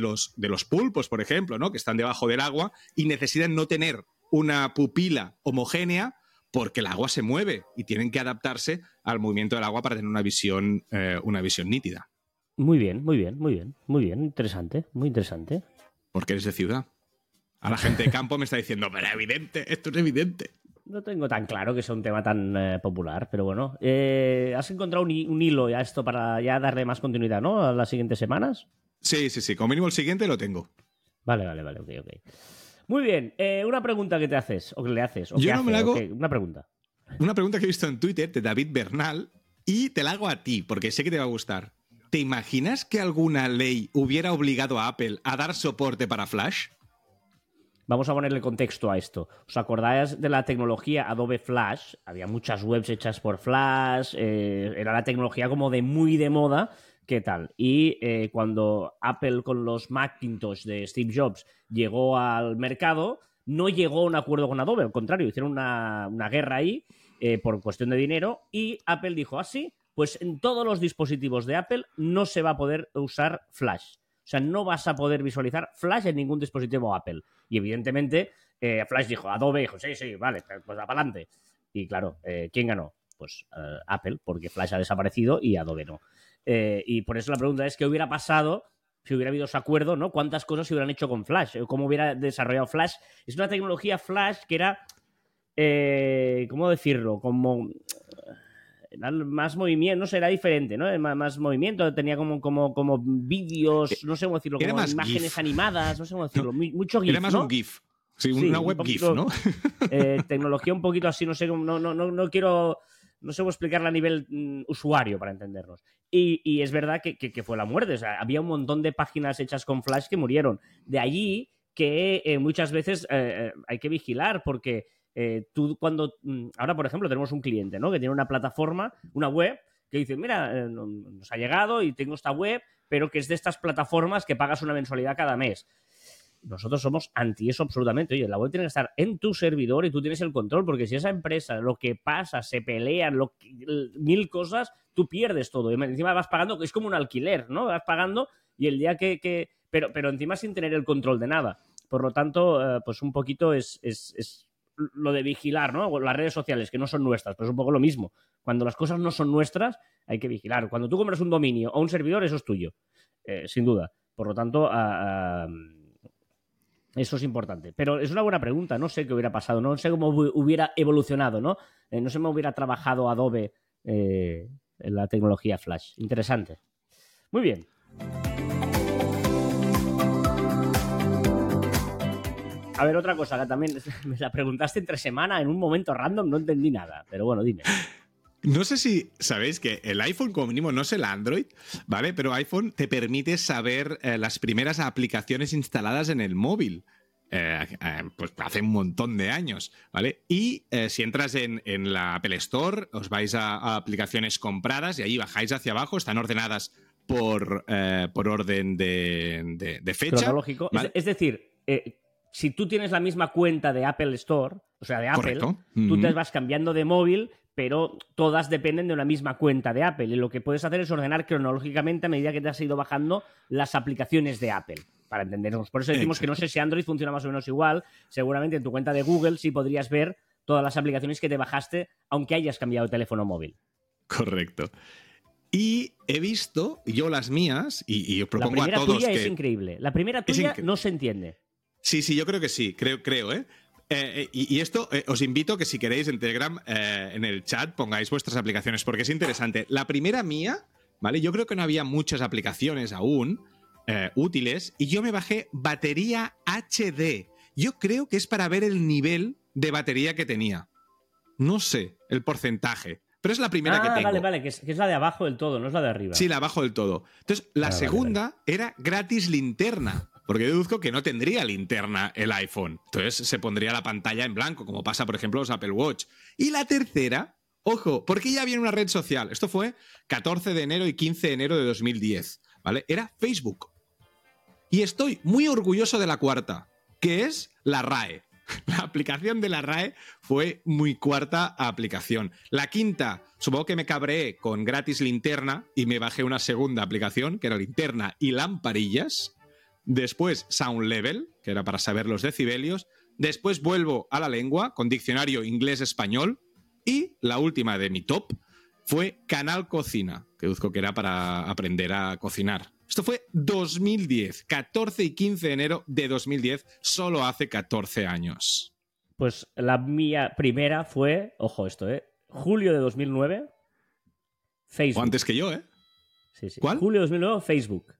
Speaker 2: los pulpos, por ejemplo, ¿no? Que están debajo del agua y necesitan no tener una pupila homogénea porque el agua se mueve y tienen que adaptarse al movimiento del agua para tener una visión nítida.
Speaker 1: Muy bien. Interesante, muy interesante.
Speaker 2: Porque eres de ciudad. A la gente de campo me está diciendo, pero esto es evidente.
Speaker 1: No tengo tan claro que sea un tema tan popular, pero bueno. ¿Has encontrado un hilo a esto para ya darle más continuidad, ¿no? A las siguientes semanas?
Speaker 2: Sí. Como mínimo el siguiente lo tengo.
Speaker 1: Vale, ok. Muy bien. Una pregunta que te haces, o que le haces.
Speaker 2: Yo no me la hago.
Speaker 1: Una pregunta.
Speaker 2: Una pregunta que he visto en Twitter de David Bernal y te la hago a ti, porque sé que te va a gustar. ¿Te imaginas que alguna ley hubiera obligado a Apple a dar soporte para Flash?
Speaker 1: Vamos a ponerle contexto a esto. ¿Os acordáis de la tecnología Adobe Flash? Había muchas webs hechas por Flash, era la tecnología como muy de moda. ¿Qué tal? Y cuando Apple con los Macintosh de Steve Jobs llegó al mercado, no llegó a un acuerdo con Adobe, al contrario, hicieron una guerra ahí por cuestión de dinero y Apple dijo, sí, pues en todos los dispositivos de Apple no se va a poder usar Flash. O sea, no vas a poder visualizar Flash en ningún dispositivo Apple. Y evidentemente Flash dijo, Adobe dijo, sí, vale, pues va para adelante. Y claro, ¿quién ganó? Pues Apple, porque Flash ha desaparecido y Adobe no. Y por eso la pregunta es, ¿qué hubiera pasado si hubiera habido ese acuerdo, ¿no? ¿Cuántas cosas se hubieran hecho con Flash? ¿Cómo hubiera desarrollado Flash? Es una tecnología Flash que era, ¿cómo decirlo? Como más movimiento, no sé, era diferente, ¿no? Más movimiento, tenía como vídeos, no sé cómo decirlo, como imágenes GIF. Animadas, no sé cómo decirlo, mucho GIF,
Speaker 2: era más, ¿no? Un GIF. Sí, una web
Speaker 1: poquito,
Speaker 2: GIF, ¿no?
Speaker 1: Tecnología un poquito así, no sé, no quiero... No sé cómo explicarla a nivel usuario para entendernos. Y es verdad que fue la muerte. O sea, había un montón de páginas hechas con Flash que murieron. De allí que muchas veces hay que vigilar porque tú cuando... Ahora, por ejemplo, tenemos un cliente, ¿no? Que tiene una plataforma, una web, que dice, mira, nos ha llegado y tengo esta web, pero que es de estas plataformas que pagas una mensualidad cada mes. Nosotros somos anti eso absolutamente. Oye, la web tiene que estar en tu servidor y tú tienes el control, porque si esa empresa, lo que pasa, se pelean, mil cosas, tú pierdes todo. Y encima vas pagando, es como un alquiler, ¿no? Vas pagando y el día que... Pero encima sin tener el control de nada. Por lo tanto, pues un poquito es lo de vigilar, ¿no? Las redes sociales, que no son nuestras, pero es un poco lo mismo. Cuando las cosas no son nuestras, hay que vigilar. Cuando tú compras un dominio o un servidor, eso es tuyo, sin duda. Por lo tanto, eso es importante. Pero es una buena pregunta. No sé qué hubiera pasado, no sé cómo hubiera evolucionado, ¿no? No sé cómo hubiera trabajado Adobe en la tecnología Flash. Interesante. Muy bien. A ver, otra cosa que también me la preguntaste entre semana en un momento random, no entendí nada. Pero bueno, dime.
Speaker 2: No sé si sabéis que el iPhone, como mínimo, no es el Android, ¿vale? Pero iPhone te permite saber las primeras aplicaciones instaladas en el móvil. Pues hace un montón de años, ¿vale? Y si entras en la Apple Store, os vais a aplicaciones compradas y ahí bajáis hacia abajo, están ordenadas por orden de fecha.
Speaker 1: Cronológico. ¿Vale? Es decir, si tú tienes la misma cuenta de Apple Store, o sea, de Apple,
Speaker 2: correcto,
Speaker 1: tú te vas cambiando de móvil, pero todas dependen de una misma cuenta de Apple. Y lo que puedes hacer es ordenar cronológicamente a medida que te has ido bajando las aplicaciones de Apple, para entendernos. Por eso decimos que no sé si Android funciona más o menos igual. Seguramente en tu cuenta de Google sí podrías ver todas las aplicaciones que te bajaste, aunque hayas cambiado de teléfono móvil.
Speaker 2: Correcto. Y he visto yo las mías, y os propongo a todos que...
Speaker 1: La primera tuya es increíble. La primera tuya no se entiende.
Speaker 2: Sí, yo creo que sí, creo, ¿eh? Y esto os invito a que si queréis en Telegram, en el chat, pongáis vuestras aplicaciones, porque es interesante. La primera mía, ¿vale? Yo creo que no había muchas aplicaciones aún útiles, y yo me bajé batería HD. Yo creo que es para ver el nivel de batería que tenía. No sé el porcentaje, pero es la primera que tengo.
Speaker 1: Vale, que es la de abajo del todo, no es la de arriba.
Speaker 2: Sí, la abajo del todo. Entonces, la segunda era gratis linterna. Porque yo deduzco que no tendría linterna el iPhone. Entonces se pondría la pantalla en blanco, como pasa, por ejemplo, los Apple Watch. Y la tercera, ojo, porque ya había una red social. Esto fue 14 de enero y 15 de enero de 2010, ¿vale? Era Facebook. Y estoy muy orgulloso de la cuarta, que es la RAE. La aplicación de la RAE fue muy cuarta aplicación. La quinta, supongo que me cabreé con gratis linterna y me bajé una segunda aplicación, que era linterna y lamparillas. Después Sound Level, que era para saber los decibelios. Después vuelvo a la lengua con diccionario inglés-español. Y la última de mi top fue Canal Cocina, que deduzco que era para aprender a cocinar. Esto fue 2010, 14 y 15 de enero de 2010, solo hace 14 años.
Speaker 1: Pues la mía primera fue, ojo esto, julio de 2009, Facebook.
Speaker 2: O antes que yo, ¿eh?
Speaker 1: Sí.
Speaker 2: ¿Cuál?
Speaker 1: Julio de 2009, Facebook.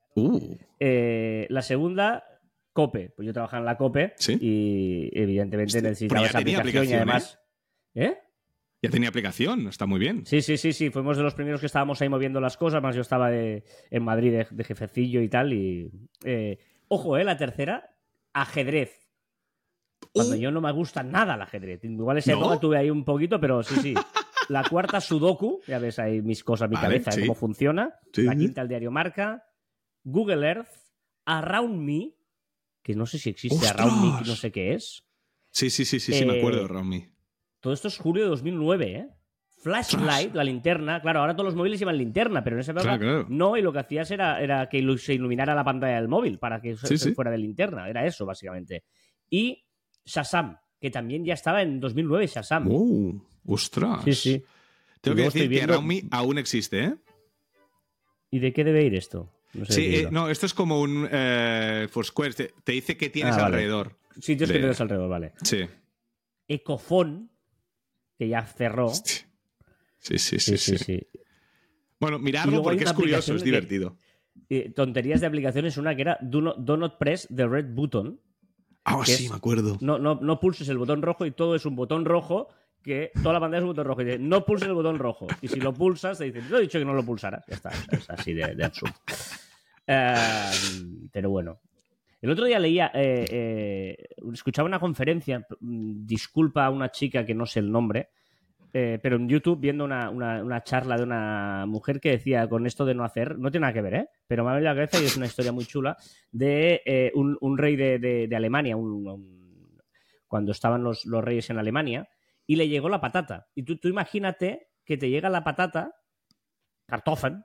Speaker 1: La segunda, COPE. Pues yo trabajaba en la COPE, ¿sí? Y evidentemente necesitaba esa aplicación y además...
Speaker 2: Ya tenía aplicación, está muy bien.
Speaker 1: Sí. Fuimos de los primeros que estábamos ahí moviendo las cosas, más yo estaba en Madrid de jefecillo y tal. Y ojo, la tercera, ajedrez. Cuando yo no me gusta nada el ajedrez. Igual esa época tuve ahí un poquito, pero sí. La cuarta, Sudoku. Ya ves ahí mis cosas, mi cabeza, cómo funciona. Sí. La quinta, el diario Marca. Google Earth, Around Me, que no sé si existe. ¡Ostras! Around Me, que no sé qué es.
Speaker 2: Sí, me acuerdo de Around Me.
Speaker 1: Todo esto es julio de 2009, ¿eh? Flashlight, la linterna. Claro, ahora todos los móviles llevan linterna, pero en esa época no, y lo que hacías era que se iluminara la pantalla del móvil para que se fuera de linterna. Era eso, básicamente. Y Shazam, que también ya estaba en 2009, Shazam.
Speaker 2: ¡Ostras!
Speaker 1: Sí.
Speaker 2: Tengo que decir que Around Me aún existe, ¿eh?
Speaker 1: ¿Y de qué debe ir esto? No sé
Speaker 2: esto es como un Foursquare. Te dice qué tienes alrededor.
Speaker 1: Sitios que tienes alrededor, vale.
Speaker 2: Sí.
Speaker 1: Ecofon, que ya cerró.
Speaker 2: Sí. Bueno, miradlo porque es curioso, es divertido.
Speaker 1: Tonterías de aplicaciones, una que era Do Not Press the Red Button.
Speaker 2: Sí, me acuerdo.
Speaker 1: No pulses el botón rojo y todo es un botón rojo, que toda la pantalla es un botón rojo. Y dice, no pulses el botón rojo. Y si lo pulsas, te dice, te he dicho que no lo pulsaras. Ya está, es así de absurdo. Pero bueno. El otro día leía, escuchaba una conferencia, disculpa a una chica que no sé el nombre, pero en YouTube viendo una charla de una mujer que decía con esto de no hacer, no tiene nada que ver, pero me ha venido a la cabeza y es una historia muy chula de un rey de Alemania, cuando estaban los reyes en Alemania, y le llegó la patata. Y tú imagínate que te llega la patata, Kartoffeln,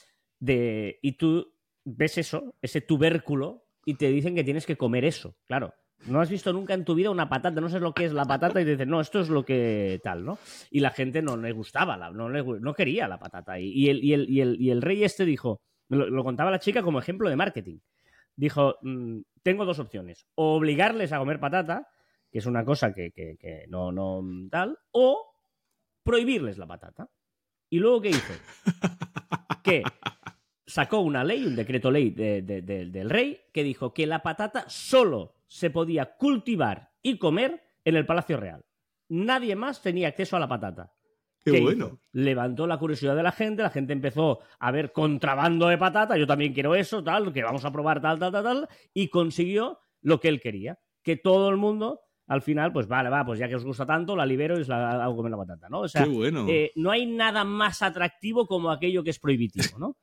Speaker 1: y tú ves eso, ese tubérculo, y te dicen que tienes que comer eso. Claro, no has visto nunca en tu vida una patata, no sabes lo que es la patata y te dicen, no, esto es lo que tal, ¿no? Y la gente no le gustaba, no quería la patata. Y el rey este dijo, lo contaba la chica como ejemplo de marketing. Dijo, tengo dos opciones, o obligarles a comer patata, que es una cosa que no tal, o prohibirles la patata. ¿Y luego qué hizo? Que sacó una ley, un decreto ley del rey, que dijo que la patata solo se podía cultivar y comer en el Palacio Real. Nadie más tenía acceso a la patata.
Speaker 2: ¡Qué bueno!
Speaker 1: Hizo? Levantó la curiosidad de la gente empezó a ver contrabando de patata, yo también quiero eso, tal, que vamos a probar tal, y consiguió lo que él quería, que todo el mundo, al final, pues vale, pues ya que os gusta tanto, la libero y os la hago comer la patata, ¿no? O sea,
Speaker 2: ¡qué bueno!
Speaker 1: No hay nada más atractivo como aquello que es prohibitivo, ¿no?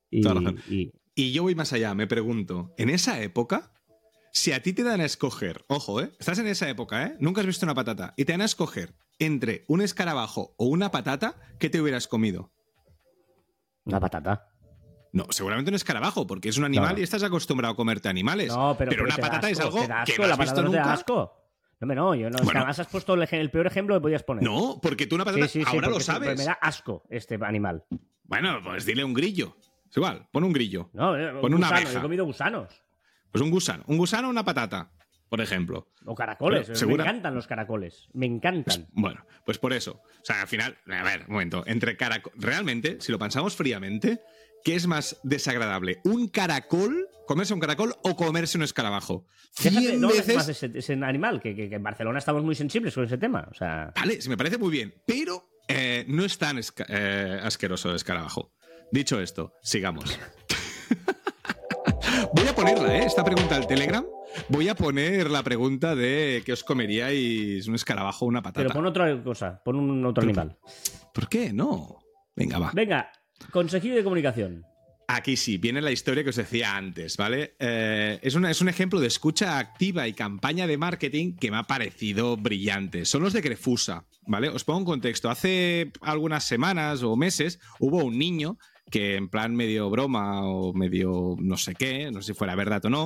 Speaker 2: Y yo voy más allá, me pregunto, en esa época, si a ti te dan a escoger, ojo, estás en esa época, nunca has visto una patata, y te dan a escoger entre un escarabajo o una patata, ¿qué te hubieras comido?
Speaker 1: Una patata.
Speaker 2: No, seguramente un escarabajo, porque es un animal y estás acostumbrado a comerte animales.
Speaker 1: No, pero
Speaker 2: una patata es algo que no
Speaker 1: la
Speaker 2: has visto
Speaker 1: patata no te da
Speaker 2: nunca.
Speaker 1: asco. No, yo no. Bueno, además has puesto el peor ejemplo que podías poner.
Speaker 2: No, porque tú una patata ahora lo sabes.
Speaker 1: Me da asco este animal.
Speaker 2: Bueno, pues dile un grillo. Es igual, pon un grillo.
Speaker 1: No,
Speaker 2: pon una abeja.
Speaker 1: He comido gusanos.
Speaker 2: Pues un gusano. Un gusano o una patata, por ejemplo.
Speaker 1: O caracoles. Me encantan los caracoles. Me encantan.
Speaker 2: Bueno, pues por eso. O sea, al final, a ver, un momento. Realmente, si lo pensamos fríamente, ¿qué es más desagradable? ¿Un caracol? ¿Comerse un caracol o comerse un escarabajo? 100 veces...
Speaker 1: más ese animal, que en Barcelona estamos muy sensibles con ese tema. O sea...
Speaker 2: Vale, me parece muy bien, pero no es tan asqueroso el escarabajo. Dicho esto, sigamos. Voy a ponerla, esta pregunta al Telegram. Voy a poner la pregunta de ¿qué os comeríais? ¿Un escarabajo o una patata?
Speaker 1: Pero pon otra cosa, pon otro animal.
Speaker 2: ¿Por qué? No. Venga, va.
Speaker 1: Venga, consejillo de comunicación.
Speaker 2: Aquí sí, viene la historia que os decía antes, ¿vale? Es un ejemplo de escucha activa y campaña de marketing que me ha parecido brillante. Son los de Grefusa, ¿vale? Os pongo un contexto. Hace algunas semanas o meses hubo un niño que en plan medio broma o medio no sé qué, no sé si fuera verdad o no,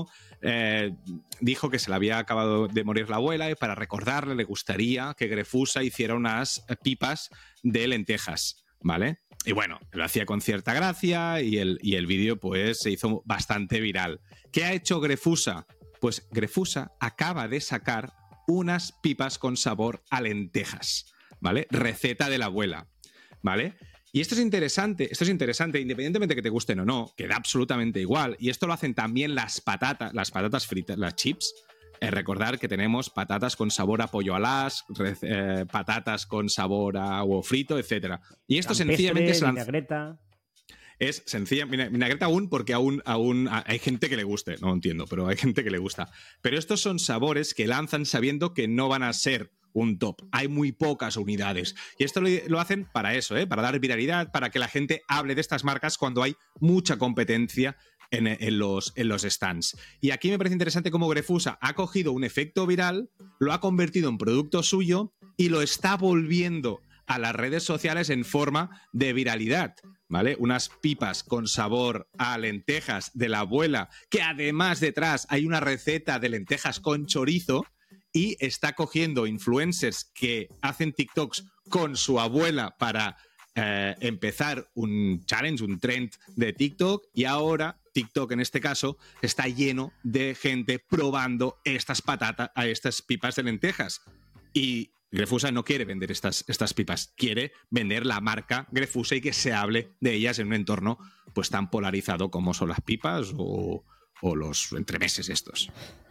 Speaker 2: dijo que se le había acabado de morir la abuela y para recordarle le gustaría que Grefusa hiciera unas pipas de lentejas, ¿vale? Y bueno, lo hacía con cierta gracia y el vídeo pues se hizo bastante viral. ¿Qué ha hecho Grefusa? Pues Grefusa acaba de sacar unas pipas con sabor a lentejas, ¿vale? Receta de la abuela, ¿vale? Y esto es interesante, independientemente de que te gusten o no, que da absolutamente igual. Y esto lo hacen también las patatas fritas, las chips. Recordar que tenemos patatas con sabor a pollo alas, patatas con sabor a huevo frito, etc. Y esto sencillamente es
Speaker 1: vinagreta.
Speaker 2: Es sencilla, vinagreta aún porque aún hay gente que le guste, no lo entiendo, pero hay gente que le gusta. Pero estos son sabores que lanzan sabiendo que no van a ser un top. Hay muy pocas unidades. Y esto lo hacen para eso, para dar viralidad, para que la gente hable de estas marcas cuando hay mucha competencia en los stands. Y aquí me parece interesante cómo Grefusa ha cogido un efecto viral, lo ha convertido en producto suyo y lo está volviendo a las redes sociales en forma de viralidad, ¿vale? Unas pipas con sabor a lentejas de la abuela, que además detrás hay una receta de lentejas con chorizo, y está cogiendo influencers que hacen TikToks con su abuela para empezar un challenge, un trend de TikTok, y ahora TikTok en este caso está lleno de gente probando estas pipas de lentejas. Y Grefusa no quiere vender estas pipas, quiere vender la marca Grefusa y que se hable de ellas en un entorno pues tan polarizado como son las pipas o los entremeses estos.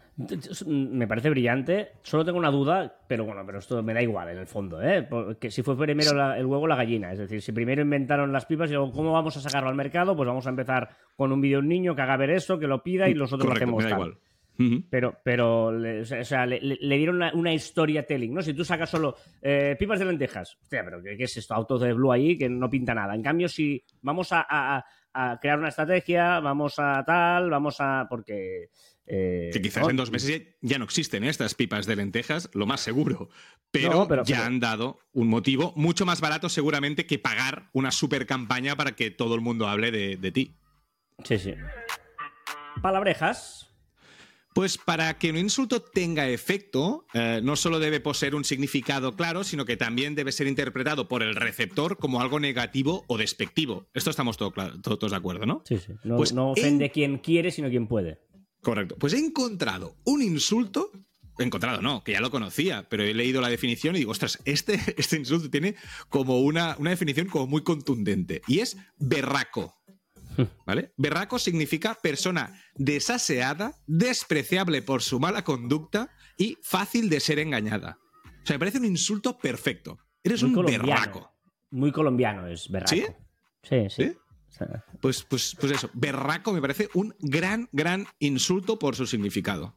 Speaker 1: Me parece brillante. Solo tengo una duda, pero esto me da igual en el fondo, porque si fue primero el huevo o la gallina. Es decir, si primero inventaron las pipas y luego, ¿cómo vamos a sacarlo al mercado? Pues vamos a empezar con un vídeo de un niño que haga ver eso, que lo pida y nosotros lo hacemos
Speaker 2: me da igual.
Speaker 1: Pero le dieron una storytelling, ¿no? Si tú sacas solo pipas de lentejas, hostia, pero ¿qué es esto? Autos de Blue ahí que no pinta nada. En cambio, si vamos a crear una estrategia, porque...
Speaker 2: que quizás en 2 meses ya no existen estas pipas de lentejas, lo más seguro. Pero han dado un motivo mucho más barato seguramente que pagar una super campaña para que todo el mundo hable de ti.
Speaker 1: Sí. Palabrejas.
Speaker 2: Pues para que un insulto tenga efecto, no solo debe poseer un significado claro, sino que también debe ser interpretado por el receptor como algo negativo o despectivo. Esto estamos todos de acuerdo, ¿no?
Speaker 1: Sí. No ofende quien quiere, sino quien puede.
Speaker 2: Correcto. Pues he encontrado un insulto... no, que ya lo conocía, pero he leído la definición y digo, ostras, este insulto tiene como una definición como muy contundente. Y es berraco. ¿Vale? Berraco significa persona desaseada, despreciable por su mala conducta y fácil de ser engañada. O sea, me parece un insulto perfecto. Eres muy un colombiano. Berraco.
Speaker 1: Muy colombiano es berraco.
Speaker 2: ¿Sí?
Speaker 1: Sí.
Speaker 2: O sea, pues eso, berraco me parece un gran insulto por su significado.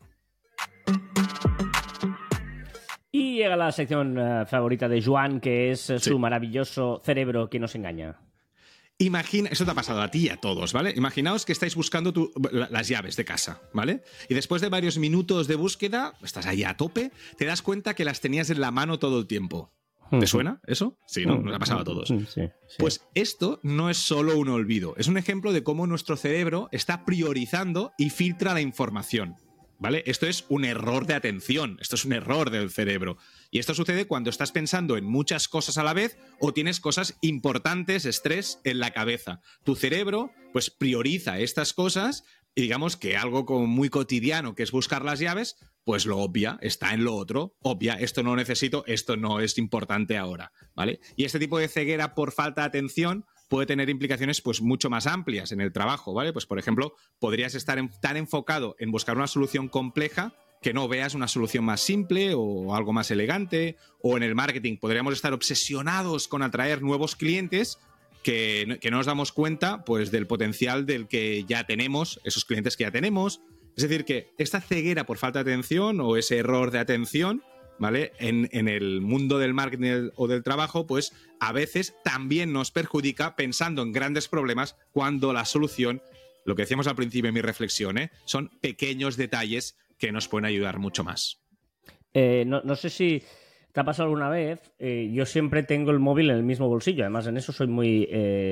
Speaker 1: Y llega la sección favorita de Joan, que es su maravilloso cerebro que nos engaña.
Speaker 2: Eso te ha pasado a ti y a todos, ¿vale? Imaginaos que estáis buscando las llaves de casa, ¿vale? Y después de varios minutos de búsqueda, estás ahí a tope, te das cuenta que las tenías en la mano todo el tiempo. ¿Te suena eso? Sí, ¿no? Nos ha pasado a todos.
Speaker 1: Sí.
Speaker 2: Pues esto no es solo un olvido, es un ejemplo de cómo nuestro cerebro está priorizando y filtra la información. ¿Vale? Esto es un error de atención, esto es un error del cerebro. Y esto sucede cuando estás pensando en muchas cosas a la vez o tienes cosas importantes, estrés en la cabeza. Tu cerebro, pues, prioriza estas cosas y digamos que algo como muy cotidiano, que es buscar las llaves, pues lo obvia, está en lo otro, obvia, esto no necesito, esto no es importante ahora, ¿vale? Y este tipo de ceguera por falta de atención puede tener implicaciones pues mucho más amplias en el trabajo, ¿vale? Pues, por ejemplo, podrías estar tan enfocado en buscar una solución compleja que no veas una solución más simple o algo más elegante, o en el marketing podríamos estar obsesionados con atraer nuevos clientes que no nos damos cuenta pues del potencial del que ya tenemos, esos clientes que ya tenemos. Es decir, que esta ceguera por falta de atención o ese error de atención, ¿vale? En el mundo del marketing o del trabajo, pues a veces también nos perjudica pensando en grandes problemas cuando la solución, lo que decíamos al principio en mi reflexión, son pequeños detalles que nos pueden ayudar mucho más.
Speaker 1: No sé si te ha pasado alguna vez, yo siempre tengo el móvil en el mismo bolsillo, además en eso soy muy,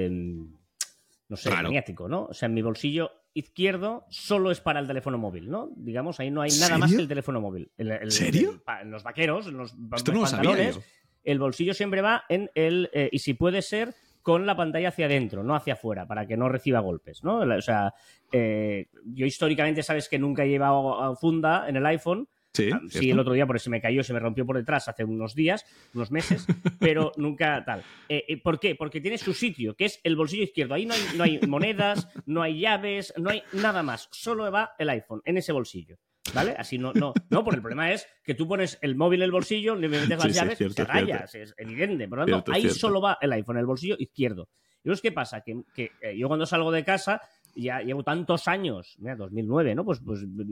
Speaker 1: maniático, ¿no? O sea, en mi bolsillo izquierdo solo es para el teléfono móvil, ¿no? Digamos, ahí no hay nada más que el teléfono móvil.
Speaker 2: ¿Serio?
Speaker 1: En los vaqueros, en los
Speaker 2: Esto no
Speaker 1: pantalones,
Speaker 2: lo sabía yo.
Speaker 1: El bolsillo siempre va en el... y si puede ser con la pantalla hacia adentro, no hacia afuera, para que no reciba golpes, ¿no? O sea, yo históricamente sabes que nunca he llevado funda en el iPhone. Sí, el otro día porque se me cayó, se me rompió por detrás hace unos meses, pero nunca tal. ¿Por qué? Porque tiene su sitio, que es el bolsillo izquierdo. Ahí no hay monedas, no hay llaves, no hay nada más. Solo va el iPhone en ese bolsillo. ¿Vale? Así no, porque el problema es que tú pones el móvil en el bolsillo, le metes las llaves, se raya, es evidente. Por lo tanto, ahí solo va el iPhone, en el bolsillo izquierdo. Y luego, ¿qué pasa? Que yo cuando salgo de casa, ya llevo tantos años, mira, 2009, ¿no? Pues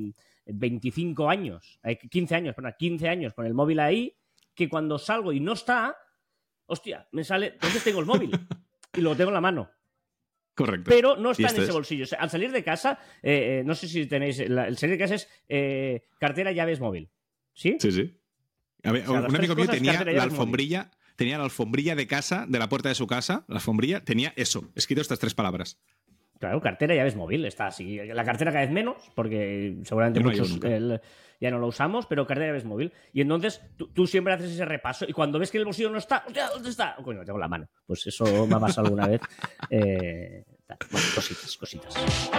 Speaker 1: 25 años, 15 años con el móvil ahí, que cuando salgo y no está, hostia, me sale, entonces tengo el móvil y lo tengo en la mano.
Speaker 2: Correcto.
Speaker 1: Pero no está en ese bolsillo. O sea, al salir de casa, no sé si tenéis... el salir de casa es cartera, llaves, móvil. ¿Sí?
Speaker 2: Sí. A ver, un amigo mío tenía la alfombrilla de casa, de la puerta de su casa, la alfombrilla, tenía eso, escrito estas 3 palabras.
Speaker 1: Claro, cartera, llaves, móvil, está así. La cartera cada vez menos, porque seguramente muchos ya no lo usamos, pero cartera, llaves, móvil. Y entonces tú siempre haces ese repaso y cuando ves que el bolsillo no está, ¡hostia, ¿dónde está? Coño, tengo la mano. Pues eso me ha pasado alguna vez. Bueno, cositas.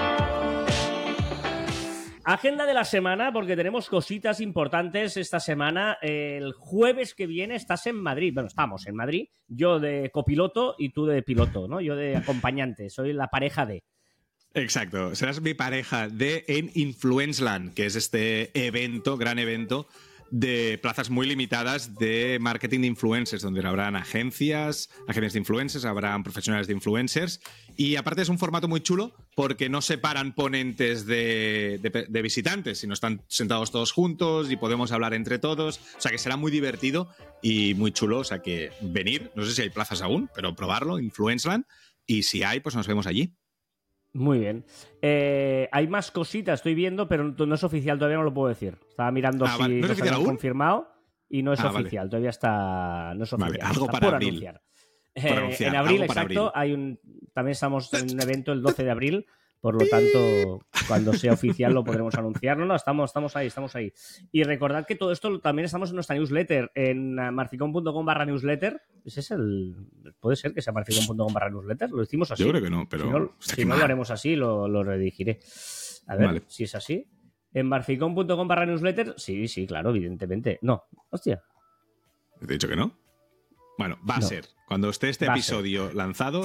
Speaker 1: Agenda de la semana, porque tenemos cositas importantes esta semana. El jueves que viene estás en Madrid. Bueno, estamos en Madrid. Yo de copiloto y tú de piloto, ¿no? Yo de acompañante. Soy la pareja de...
Speaker 2: Exacto. Serás mi pareja en Influenceland, que es este evento, gran evento, de plazas muy limitadas de marketing de influencers, donde habrán agencias de influencers, habrán profesionales de influencers. Y aparte es un formato muy chulo porque no separan ponentes de visitantes, sino están sentados todos juntos y podemos hablar entre todos. O sea que será muy divertido y muy chulo. O sea que venir, no sé si hay plazas aún, pero probarlo, Influenceland. Y si hay, pues nos vemos allí.
Speaker 1: Muy bien. Hay más cositas, estoy viendo, pero no es oficial, todavía no lo puedo decir. Estaba mirando si
Speaker 2: vale. ¿No es
Speaker 1: nos
Speaker 2: oficial
Speaker 1: habían
Speaker 2: aún?
Speaker 1: confirmado y no es oficial.
Speaker 2: Vale.
Speaker 1: Todavía está... No es oficial.
Speaker 2: Vale, algo
Speaker 1: está
Speaker 2: para
Speaker 1: por
Speaker 2: abril.
Speaker 1: anunciar.
Speaker 2: Por anunciar,
Speaker 1: En abril,
Speaker 2: algo para
Speaker 1: exacto,
Speaker 2: abril.
Speaker 1: también estamos en un evento el 12 de abril. Por lo tanto, cuando sea oficial lo podremos anunciar. No, estamos ahí. Y recordad que todo esto también estamos en nuestra newsletter, en marficon.com/newsletter. ¿Ese es puede ser que sea marficon.com/newsletter? ¿Lo decimos así?
Speaker 2: Yo creo que no, pero...
Speaker 1: Si no lo haremos así, lo redirigiré. A ver,
Speaker 2: vale.
Speaker 1: si es así. En marficon.com/newsletter, sí, claro, evidentemente. No, hostia.
Speaker 2: ¿Te he dicho que no? Bueno, va a ser. Cuando esté este episodio lanzado...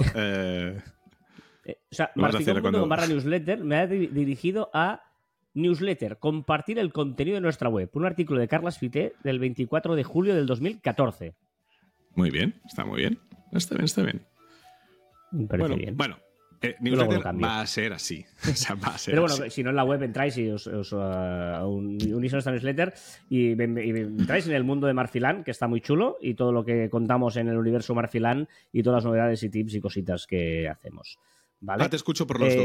Speaker 1: O sea, marficon.com/newsletter me ha dirigido a newsletter, compartir el contenido de nuestra web. Un artículo de Carles Fité del 24 de julio del 2014.
Speaker 2: Muy bien, está muy bien. Está bien.
Speaker 1: Me parece bien.
Speaker 2: Bueno, newsletter va a ser así. O sea, va a ser
Speaker 1: Pero bueno,
Speaker 2: así.
Speaker 1: si no en la web entráis y os unís a nuestra newsletter y entráis en el mundo de Marfilan, que está muy chulo, y todo lo que contamos en el universo Marfilan y todas las novedades y tips y cositas que hacemos. ¿Vale?
Speaker 2: Ahora te escucho por los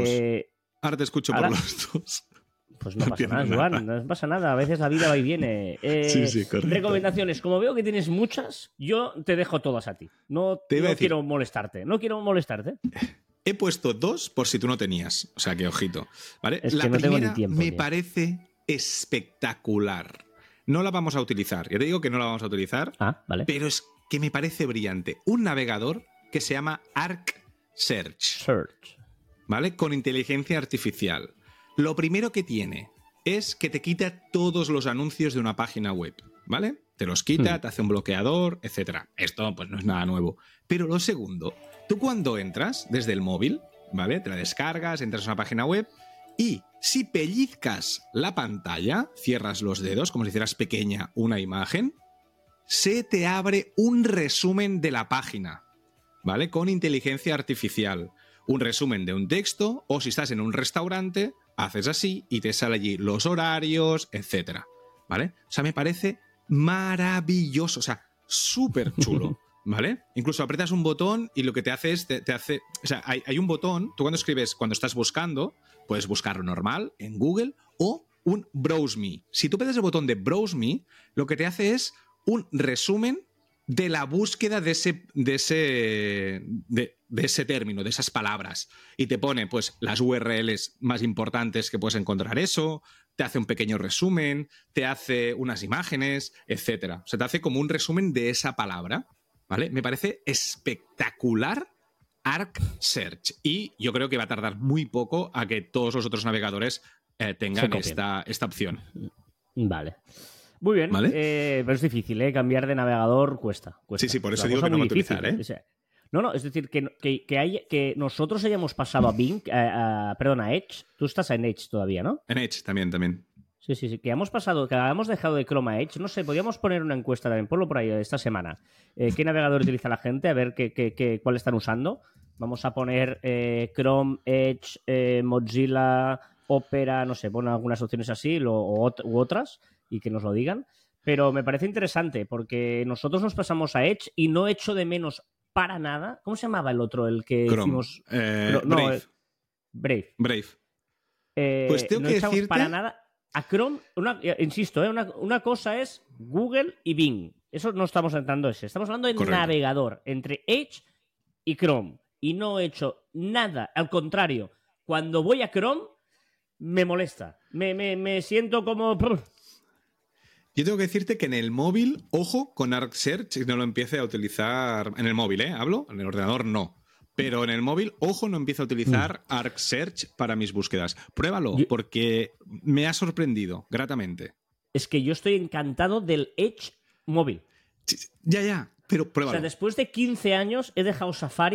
Speaker 2: dos.
Speaker 1: Pues no pasa nada, Joan, no pasa nada. A veces la vida va y viene.
Speaker 2: Sí, correcto.
Speaker 1: Recomendaciones. Como veo que tienes muchas, yo te dejo todas a ti. No quiero molestarte.
Speaker 2: He puesto 2 por si tú no tenías. O sea, que ojito. ¿Vale?
Speaker 1: Es
Speaker 2: la
Speaker 1: que no
Speaker 2: primera
Speaker 1: tengo ni tiempo,
Speaker 2: me
Speaker 1: tío.
Speaker 2: parece espectacular. No la vamos a utilizar. Ya te digo que no la vamos a utilizar.
Speaker 1: Vale.
Speaker 2: Pero es que me parece brillante. Un navegador que se llama Arc Search. ¿Vale? Con inteligencia artificial. Lo primero que tiene es que te quita todos los anuncios de una página web, ¿vale? Te los quita, te hace un bloqueador, etc. Esto pues no es nada nuevo. Pero lo segundo, tú cuando entras desde el móvil, ¿vale? Te la descargas, entras a una página web y si pellizcas la pantalla, cierras los dedos como si hicieras pequeña una imagen, se te abre un resumen de la página, ¿vale? Con inteligencia artificial. Un resumen de un texto, o si estás en un restaurante, haces así y te sale allí los horarios, etc. ¿Vale? O sea, me parece maravilloso, o sea, súper chulo, ¿vale? Incluso aprietas un botón y lo que te hace es, o sea, hay un botón, tú cuando estás buscando, puedes buscarlo normal en Google o un Browse Me. Si tú aprietas el botón de Browse Me, lo que te hace es un resumen de la búsqueda de ese término, de esas palabras. Y te pone pues las URLs más importantes que puedes encontrar eso, te hace un pequeño resumen, te hace unas imágenes, etc. O sea, te hace como un resumen de esa palabra, ¿vale? Me parece espectacular Arc Search. Y yo creo que va a tardar muy poco a que todos los otros navegadores tengan esta opción.
Speaker 1: Vale. Muy bien,
Speaker 2: ¿Vale?
Speaker 1: pero es difícil, cambiar de navegador cuesta.
Speaker 2: Sí, por eso digo que no va a utilizar,
Speaker 1: O sea, no, es decir, que nosotros hayamos pasado a Bing, perdón, a Edge. Tú estás en Edge todavía, ¿no?
Speaker 2: En Edge también.
Speaker 1: Sí, que hayamos dejado de Chrome a Edge. No sé, podríamos poner una encuesta también, ponlo por ahí esta semana. ¿Qué navegador utiliza la gente? A ver cuál están usando. Vamos a poner Chrome, Edge, Mozilla, Opera, no sé, pon algunas opciones así u otras y que nos lo digan. Pero me parece interesante porque nosotros nos pasamos a Edge y no echo de menos para nada. ¿Cómo se llamaba el otro? El que
Speaker 2: Chrome.
Speaker 1: hicimos...
Speaker 2: Brave.
Speaker 1: Pues tengo que decirte... para nada a Chrome, insisto, una cosa es Google y Bing. Eso no estamos entrando ese. Estamos hablando de navegador entre Edge y Chrome. Y no he hecho nada. Al contrario, cuando voy a Chrome, me molesta. Me siento como...
Speaker 2: Yo tengo que decirte que en el móvil, ojo con Arc Search, no lo empiece a utilizar... En el móvil, hablo. En el ordenador, no. Pero en el móvil, ojo, no empiezo a utilizar Arc Search para mis búsquedas. Pruébalo, porque me ha sorprendido gratamente.
Speaker 1: Es que yo estoy encantado del Edge móvil.
Speaker 2: Sí, ya, pero pruébalo.
Speaker 1: O sea, después de 15 años he dejado Safari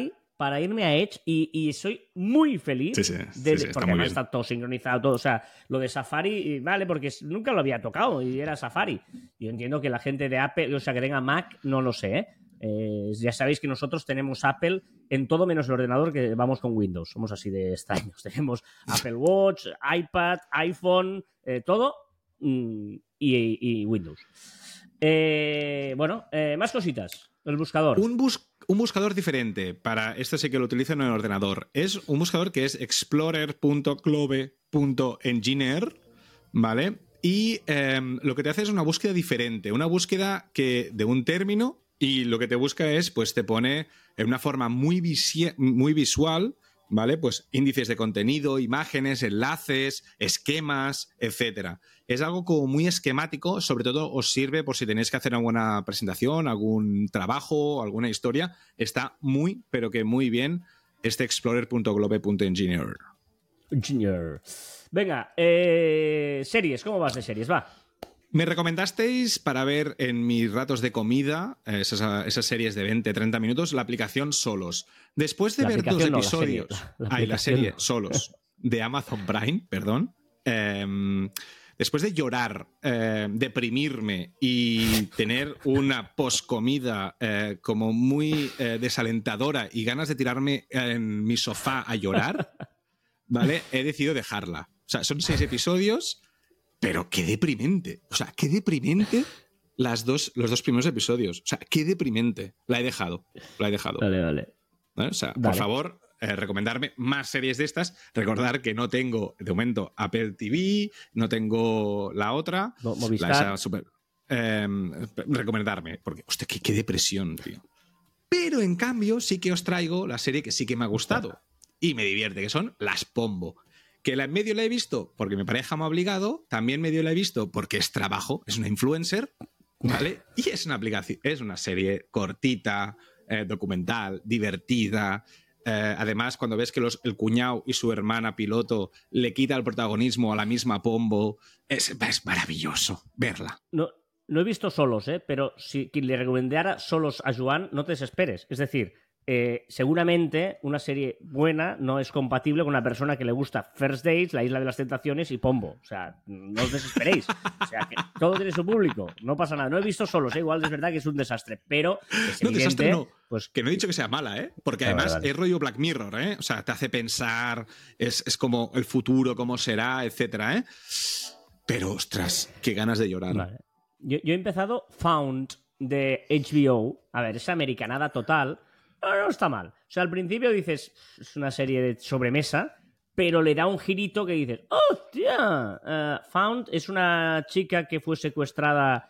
Speaker 1: para irme a Edge y soy muy feliz porque además está todo sincronizado, todo. O sea, lo de Safari, vale, porque nunca lo había tocado y era Safari. Yo entiendo que la gente de Apple, o sea, que tenga Mac, no lo sé, ¿eh? Ya sabéis que nosotros tenemos Apple en todo menos el ordenador, que vamos con Windows. Somos así de extraños. Tenemos Apple Watch, iPad, iPhone, todo y Windows. Más cositas. El buscador.
Speaker 2: Un buscador diferente. Para esto sí que lo utilizo en el ordenador. Es un buscador que es explorer.globe.engineer, ¿vale? Y lo que te hace es una búsqueda diferente. Una búsqueda de un término. Y lo que te busca es, pues te pone en una forma muy visual, ¿vale? Pues índices de contenido, imágenes, enlaces, esquemas, etcétera. Es algo como muy esquemático, sobre todo os sirve por si tenéis que hacer alguna presentación, algún trabajo, alguna historia. Está muy, pero que muy bien este explorer.globe.engineer.
Speaker 1: Venga, series, ¿cómo vas de series? Va.
Speaker 2: Me recomendasteis para ver en mis ratos de comida, esas series de 20-30 minutos, la aplicación Solos. Después de ver 2 episodios... La serie Solos, de Amazon Prime, perdón. Después de llorar, deprimirme y tener una poscomida como muy desalentadora y ganas de tirarme en mi sofá a llorar, ¿vale? He decidido dejarla. O sea, son 6 episodios... Pero qué deprimente. O sea, qué deprimente los dos primeros episodios. O sea, qué deprimente. La he dejado.
Speaker 1: Vale.
Speaker 2: ¿Vale? O sea, por favor, recomendarme más series de estas. Recordar que no tengo, de momento, Apple TV, no tengo la otra.
Speaker 1: Movistar.
Speaker 2: Recomendarme. Porque, hostia, qué depresión, tío. Pero, en cambio, sí que os traigo la serie que sí que me ha gustado. Y me divierte, que son Las Pombo. Que en medio la he visto porque mi pareja me ha obligado, también medio la he visto porque es trabajo, es una influencer, ¿vale? Y es una aplicación, es una serie cortita, documental, divertida. Además, cuando ves que el cuñado y su hermana piloto le quita el protagonismo a la misma Pombo, es maravilloso verla.
Speaker 1: No he visto Solos, pero si le recomendara Solos a Joan, no te desesperes. Es decir... seguramente una serie buena no es compatible con una persona que le gusta First Dates, La Isla de las Tentaciones y Pombo. O sea, no os desesperéis. O sea, que todo tiene su público. No pasa nada. No he visto Solos, igual es verdad que es un desastre, pero es evidente,
Speaker 2: desastre no.
Speaker 1: Pues,
Speaker 2: que no he dicho que sea mala, porque además es rollo Black Mirror, o sea, te hace pensar, es como el futuro, cómo será, etcétera, Pero, ostras, qué ganas de llorar.
Speaker 1: Vale. Yo he empezado Found de HBO. A ver, es americanada total. No está mal. O sea, al principio dices, es una serie de sobremesa, pero le da un girito que dices, ¡hostia! Found es una chica que fue secuestrada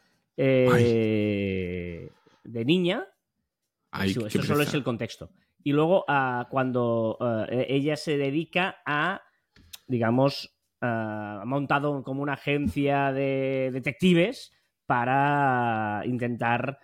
Speaker 1: de niña. Esto solo es el contexto. Y luego, cuando ella se dedica a, digamos, ha montado como una agencia de detectives para intentar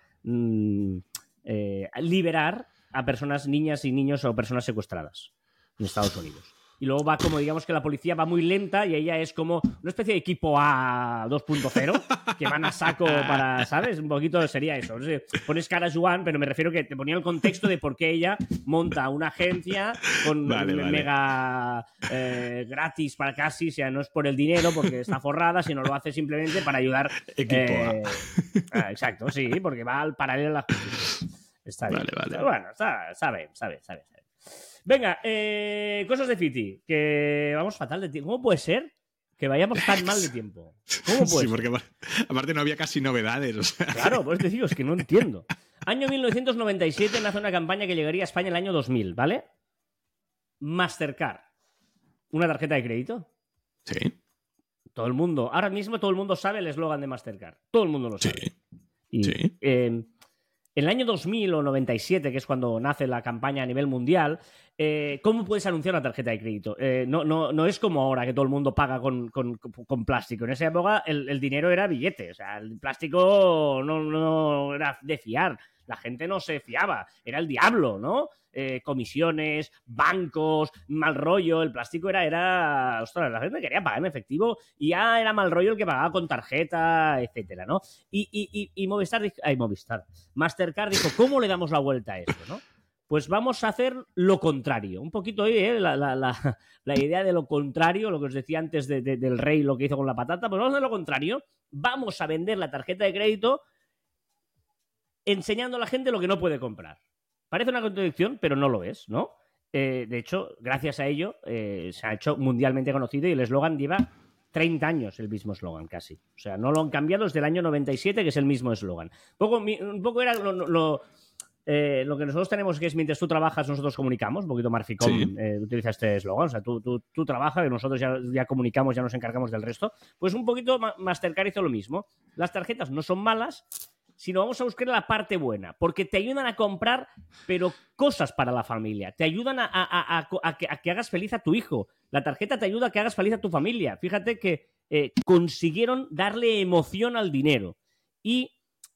Speaker 1: liberar a personas, niñas y niños o personas secuestradas en Estados Unidos. Y luego va como, digamos que la policía va muy lenta y ella es como una especie de equipo A 2.0 que van a saco para, ¿sabes? Un poquito sería eso. No sé, pones cara a Joan, pero me refiero que te ponía el contexto de por qué ella monta una agencia con mega gratis para casi, o sea, no es por el dinero porque está forrada, sino lo hace simplemente para ayudar.
Speaker 2: Equipo A.
Speaker 1: Exacto, sí, porque va al paralelo a la justicia. Está bien.
Speaker 2: Vale.
Speaker 1: Bueno, sabe. Venga, cosas de Fiti, que vamos fatal de tiempo. ¿Cómo puede ser que vayamos tan mal de tiempo? ¿Cómo puede ser?
Speaker 2: Porque aparte no había casi novedades. O sea.
Speaker 1: Claro, pues te digo, es que no entiendo. Año 1997 nace una campaña que llegaría a España el año 2000, ¿vale? Mastercard. ¿Una tarjeta de crédito?
Speaker 2: Sí.
Speaker 1: Ahora mismo todo el mundo sabe el eslogan de Mastercard. Todo el mundo lo sabe.
Speaker 2: Sí.
Speaker 1: En el año 2000 o 97, que es cuando nace la campaña a nivel mundial, ¿cómo puedes anunciar una tarjeta de crédito? No es como ahora que todo el mundo paga con plástico. En esa época el dinero era billete. O sea, el plástico no era de fiar. La gente no se fiaba. Era el diablo, ¿no? Comisiones, bancos, mal rollo. El plástico era... Ostras, la gente quería pagar en efectivo y ya era mal rollo el que pagaba con tarjeta, etcétera, ¿no? Y Mastercard dijo, ¿cómo le damos la vuelta a esto, no? pues vamos a hacer lo contrario. Un poquito la idea de lo contrario, lo que os decía antes del rey, lo que hizo con la patata, pues vamos a hacer lo contrario. Vamos a vender la tarjeta de crédito enseñando a la gente lo que no puede comprar. Parece una contradicción, pero no lo es, ¿no? De hecho, gracias a ello, se ha hecho mundialmente conocido y el eslogan lleva 30 años, el mismo eslogan casi. O sea, no lo han cambiado desde el año 97, que es el mismo eslogan. Un poco era lo que nosotros tenemos, que es mientras tú trabajas, nosotros comunicamos. Un poquito Marficom utiliza este eslogan. O sea, tú trabajas y nosotros ya comunicamos, ya nos encargamos del resto. Pues un poquito Mastercard hizo lo mismo. Las tarjetas no son malas, sino vamos a buscar la parte buena, porque te ayudan a comprar, pero cosas para la familia. Te ayudan a que hagas feliz a tu hijo. La tarjeta te ayuda a que hagas feliz a tu familia. Fíjate que consiguieron darle emoción al dinero. Y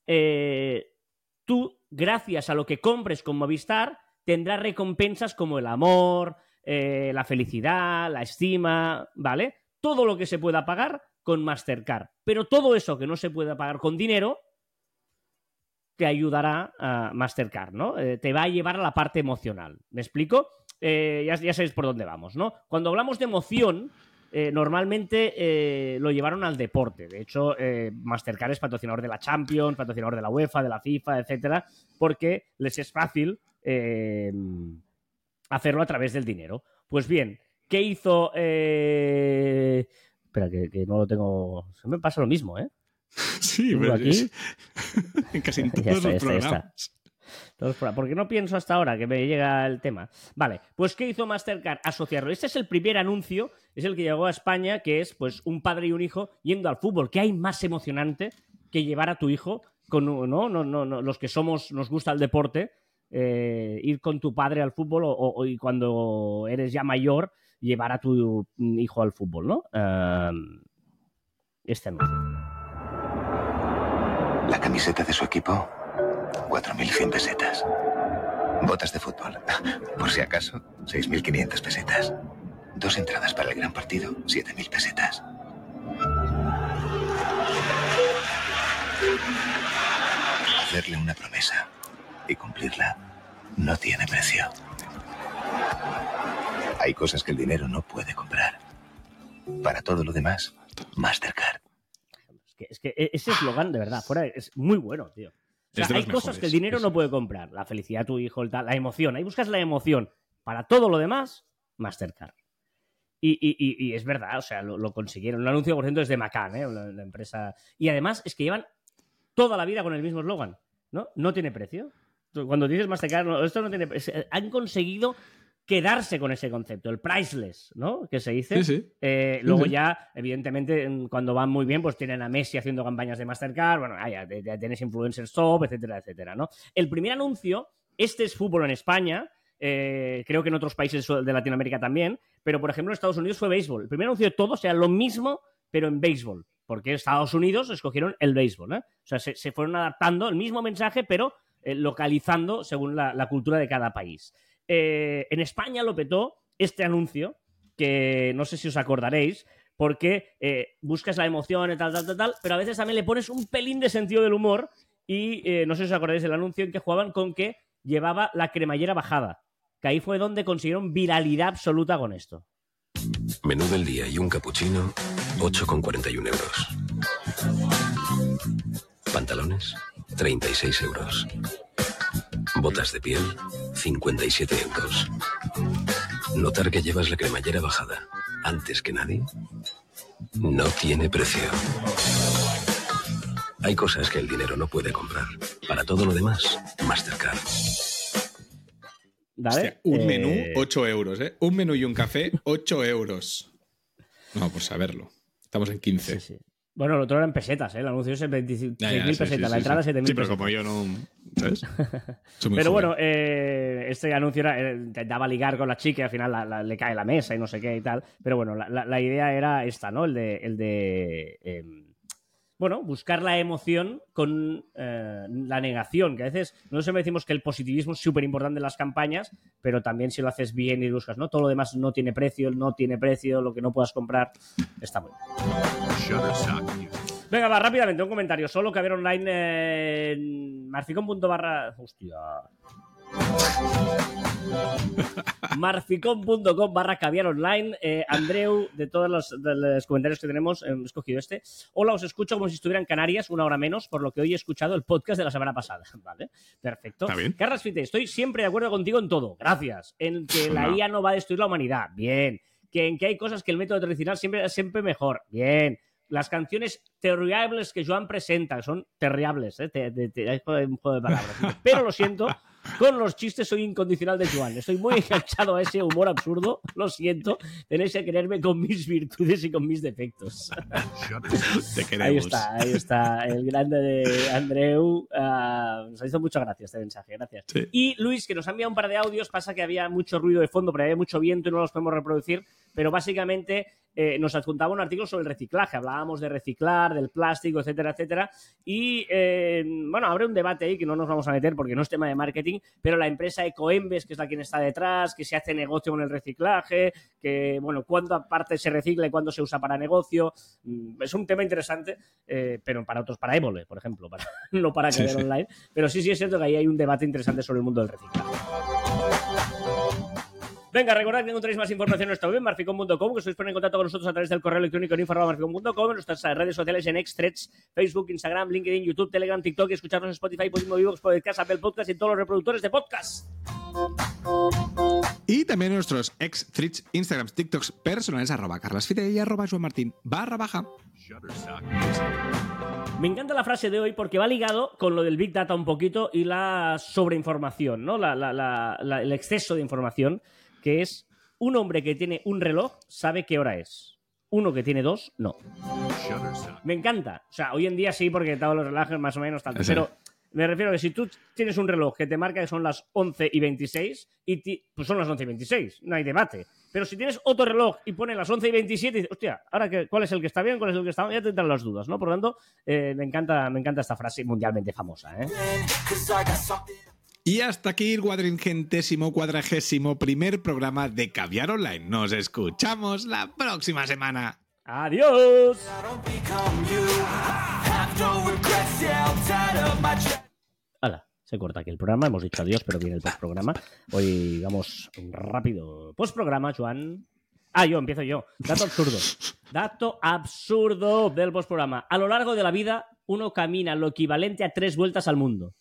Speaker 1: tú, gracias a lo que compres con Movistar, tendrás recompensas como el amor, la felicidad, la estima, ¿vale? Todo lo que se pueda pagar con Mastercard. Pero todo eso que no se pueda pagar con dinero te ayudará a Mastercard, ¿no? Te va a llevar a la parte emocional. ¿Me explico? Ya sabéis por dónde vamos, ¿no? Cuando hablamos de emoción, normalmente lo llevaron al deporte. De hecho, Mastercard es patrocinador de la Champions, patrocinador de la UEFA, de la FIFA, etcétera, porque les es fácil hacerlo a través del dinero. Pues bien, ¿qué hizo? Espera, que no lo tengo. Se me pasa lo mismo, ¿eh?
Speaker 2: Sí, pero
Speaker 1: aquí.
Speaker 2: En casi todos los programas.
Speaker 1: ¿Por qué no pienso hasta ahora que me llega el tema? Vale, pues ¿qué hizo Mastercard? Asociarlo. Este es el primer anuncio, es el que llegó a España, que es pues un padre y un hijo yendo al fútbol. ¿Qué hay más emocionante que llevar a tu hijo con no, los que nos gusta el deporte, ir con tu padre al fútbol y cuando eres ya mayor llevar a tu hijo al fútbol, ¿no? Este anuncio.
Speaker 3: La camiseta de su equipo, 4.100 pesetas. Botas de fútbol, por si acaso, 6.500 pesetas. 2 entradas para el gran partido, 7.000 pesetas. Hacerle una promesa y cumplirla no tiene precio. Hay cosas que el dinero no puede comprar. Para todo lo demás, Mastercard.
Speaker 1: Es que ese eslogan, de verdad, fuera es muy bueno, tío. O sea, hay cosas que el dinero no puede comprar. La felicidad de tu hijo, la emoción. Ahí buscas la emoción. Para todo lo demás, Mastercard. Y es verdad, o sea, lo consiguieron. El anuncio, por ejemplo, es de Macan, la empresa. Y además es que llevan toda la vida con el mismo eslogan, ¿no? No tiene precio. Cuando dices Mastercard, esto no tiene precio. Han conseguido quedarse con ese concepto, el priceless, ¿no? Que se dice.
Speaker 2: Sí.
Speaker 1: Luego ya, evidentemente, cuando van muy bien, pues tienen a Messi haciendo campañas de Mastercard, bueno, ya tienes influencers top, etcétera, etcétera, ¿no? El primer anuncio, este es fútbol en España, creo que en otros países de Latinoamérica también, pero por ejemplo en Estados Unidos fue béisbol. El primer anuncio de todo, o sea, lo mismo, pero en béisbol, porque Estados Unidos escogieron el béisbol, ¿eh? O sea, se fueron adaptando el mismo mensaje, pero localizando según la cultura de cada país. En España lo petó este anuncio, que no sé si os acordaréis, porque buscas la emoción y tal, pero a veces también le pones un pelín de sentido del humor y no sé si os acordaréis del anuncio en que jugaban con que llevaba la cremallera bajada, que ahí fue donde consiguieron viralidad absoluta con esto.
Speaker 4: Menú del día y un cappuccino, 8,41 euros. Pantalones, 36 euros. Botas de piel, 57 euros. Notar que llevas la cremallera bajada antes que nadie no tiene precio. Hay cosas que el dinero no puede comprar. Para todo lo demás, Mastercard.
Speaker 2: Hostia, un menú, 8 euros, ¿eh? Un menú y un café, 8 euros. No, por saberlo. Estamos en 15.
Speaker 1: Sí. Bueno, el otro era en pesetas, ¿eh? El anuncio es en 26.000 pesetas, la entrada es 7.000 pesetas.
Speaker 2: Sí, pero como yo no... ¿Sabes?
Speaker 1: Pero bueno, este anuncio intentaba ligar con la chica y al final le cae la mesa y no sé qué y tal. Pero bueno, la idea era esta, ¿no? El de buscar la emoción con la negación, que a veces nosotros decimos que el positivismo es súper importante en las campañas, pero también si lo haces bien y buscas, ¿no? Todo lo demás no tiene precio, lo que no puedas comprar, está muy bien. Venga, va, rápidamente, un comentario. Solo que haber online en marficon.com/... Hostia. marficom.com/caviar online. Andreu, de todos los comentarios que tenemos, he escogido este. Hola, os escucho como si estuviera en Canarias, una hora menos, por lo que hoy he escuchado el podcast de la semana pasada. Vale, perfecto. Carlas Fite, estoy siempre de acuerdo contigo en todo. Gracias. En que la IA no va a destruir la humanidad. Bien. Que en que hay cosas que el método tradicional siempre mejor. Bien. Las canciones terribles que Joan presenta, son terribles, hay un juego de palabras. Pero lo siento, con los chistes soy incondicional de Joan. Estoy muy enganchado a ese humor absurdo. Lo siento, tenéis que quererme con mis virtudes y con mis defectos.
Speaker 2: Te queremos.
Speaker 1: Ahí está, el grande de Andreu. Nos ha hecho muchas gracias este mensaje, gracias.
Speaker 2: Sí.
Speaker 1: Y Luis, que nos ha enviado un par de audios, pasa que había mucho ruido de fondo, pero había mucho viento y no los podemos reproducir, pero básicamente nos adjuntaba un artículo sobre el reciclaje. Hablábamos de reciclar, del plástico, etcétera, etcétera. Y, bueno, habrá un debate ahí que no nos vamos a meter porque no es tema de marketing, pero la empresa Ecoembes, que es la quien está detrás, que se hace negocio con el reciclaje, que, bueno, cuánta parte se recicla y cuándo se usa para negocio. Es un tema interesante, pero para otros, para Évole, por ejemplo, no para Caviar Online. Pero sí es cierto que ahí hay un debate interesante sobre el mundo del reciclaje. Venga, recordad que encontráis más información en nuestra web, marficom.com, que os podéis poner en contacto con nosotros a través del correo electrónico info@marficom.com, en nuestras redes sociales en X, Threads, Facebook, Instagram, LinkedIn, YouTube, Telegram, TikTok, y escucharnos en Spotify, Podimo, Vivox, Podcast, Apple Podcast y en todos los reproductores de podcast.
Speaker 2: Y también nuestros ex, Threads, Instagrams, TikToks personales, @carlasfite y @joanmartin_.
Speaker 1: Me encanta la frase de hoy porque va ligado con lo del Big Data un poquito y la sobreinformación, ¿no? El exceso de información, que es un hombre que tiene un reloj sabe qué hora es. Uno que tiene dos, no. Me encanta. O sea, hoy en día sí, porque todos los relojes más o menos tanto. Pero me refiero a que si tú tienes un reloj que te marca que son las 11:26, pues son las 11:26, no hay debate. Pero si tienes otro reloj y pone las 11:27, dices, hostia, ¿ahora cuál es el que está bien? ¿Cuál es el que está mal? Ya te entran las dudas, ¿no? Por lo tanto, me encanta esta frase mundialmente famosa, ¿eh?
Speaker 2: Y hasta aquí el 441º programa de Caviar Online. Nos escuchamos la próxima semana.
Speaker 1: ¡Adiós! Hala, se corta aquí el programa. Hemos dicho adiós, pero viene el postprograma. Hoy vamos rápido. Postprograma, Joan. Empiezo yo. Dato absurdo del postprograma. A lo largo de la vida, uno camina lo equivalente a 3 vueltas al mundo.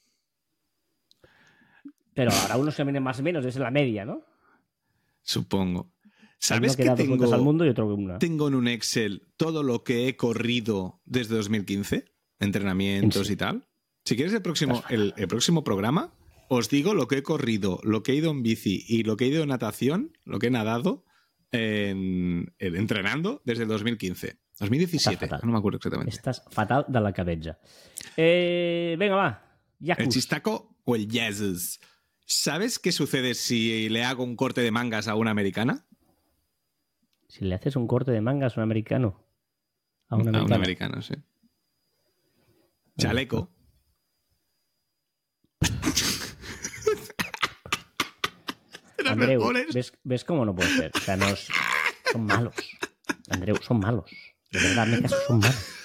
Speaker 1: Pero ahora unos caminan más o menos, es la media, ¿no?
Speaker 2: Supongo. ¿Sabes que
Speaker 1: dos vueltas al mundo y otro una?
Speaker 2: Tengo en un Excel todo lo que he corrido desde 2015? Entrenamientos y tal. Si quieres el próximo programa, os digo lo que he corrido, lo que he ido en bici y lo que he ido en natación, lo que he nadado entrenando desde el 2015. 2017, no me acuerdo exactamente.
Speaker 1: Estás fatal de la cabeza. Venga, va.
Speaker 2: ¿El chistaco o el Jesus? ¿Sabes qué sucede si le hago un corte de mangas a una americana?
Speaker 1: Si le haces un corte de mangas a un americano.
Speaker 2: A un americano, sí. Chaleco.
Speaker 1: Andreu, ¿ves cómo no puede ser? O sea, son malos. Andreu, son malos. De verdad, me caso, son malos.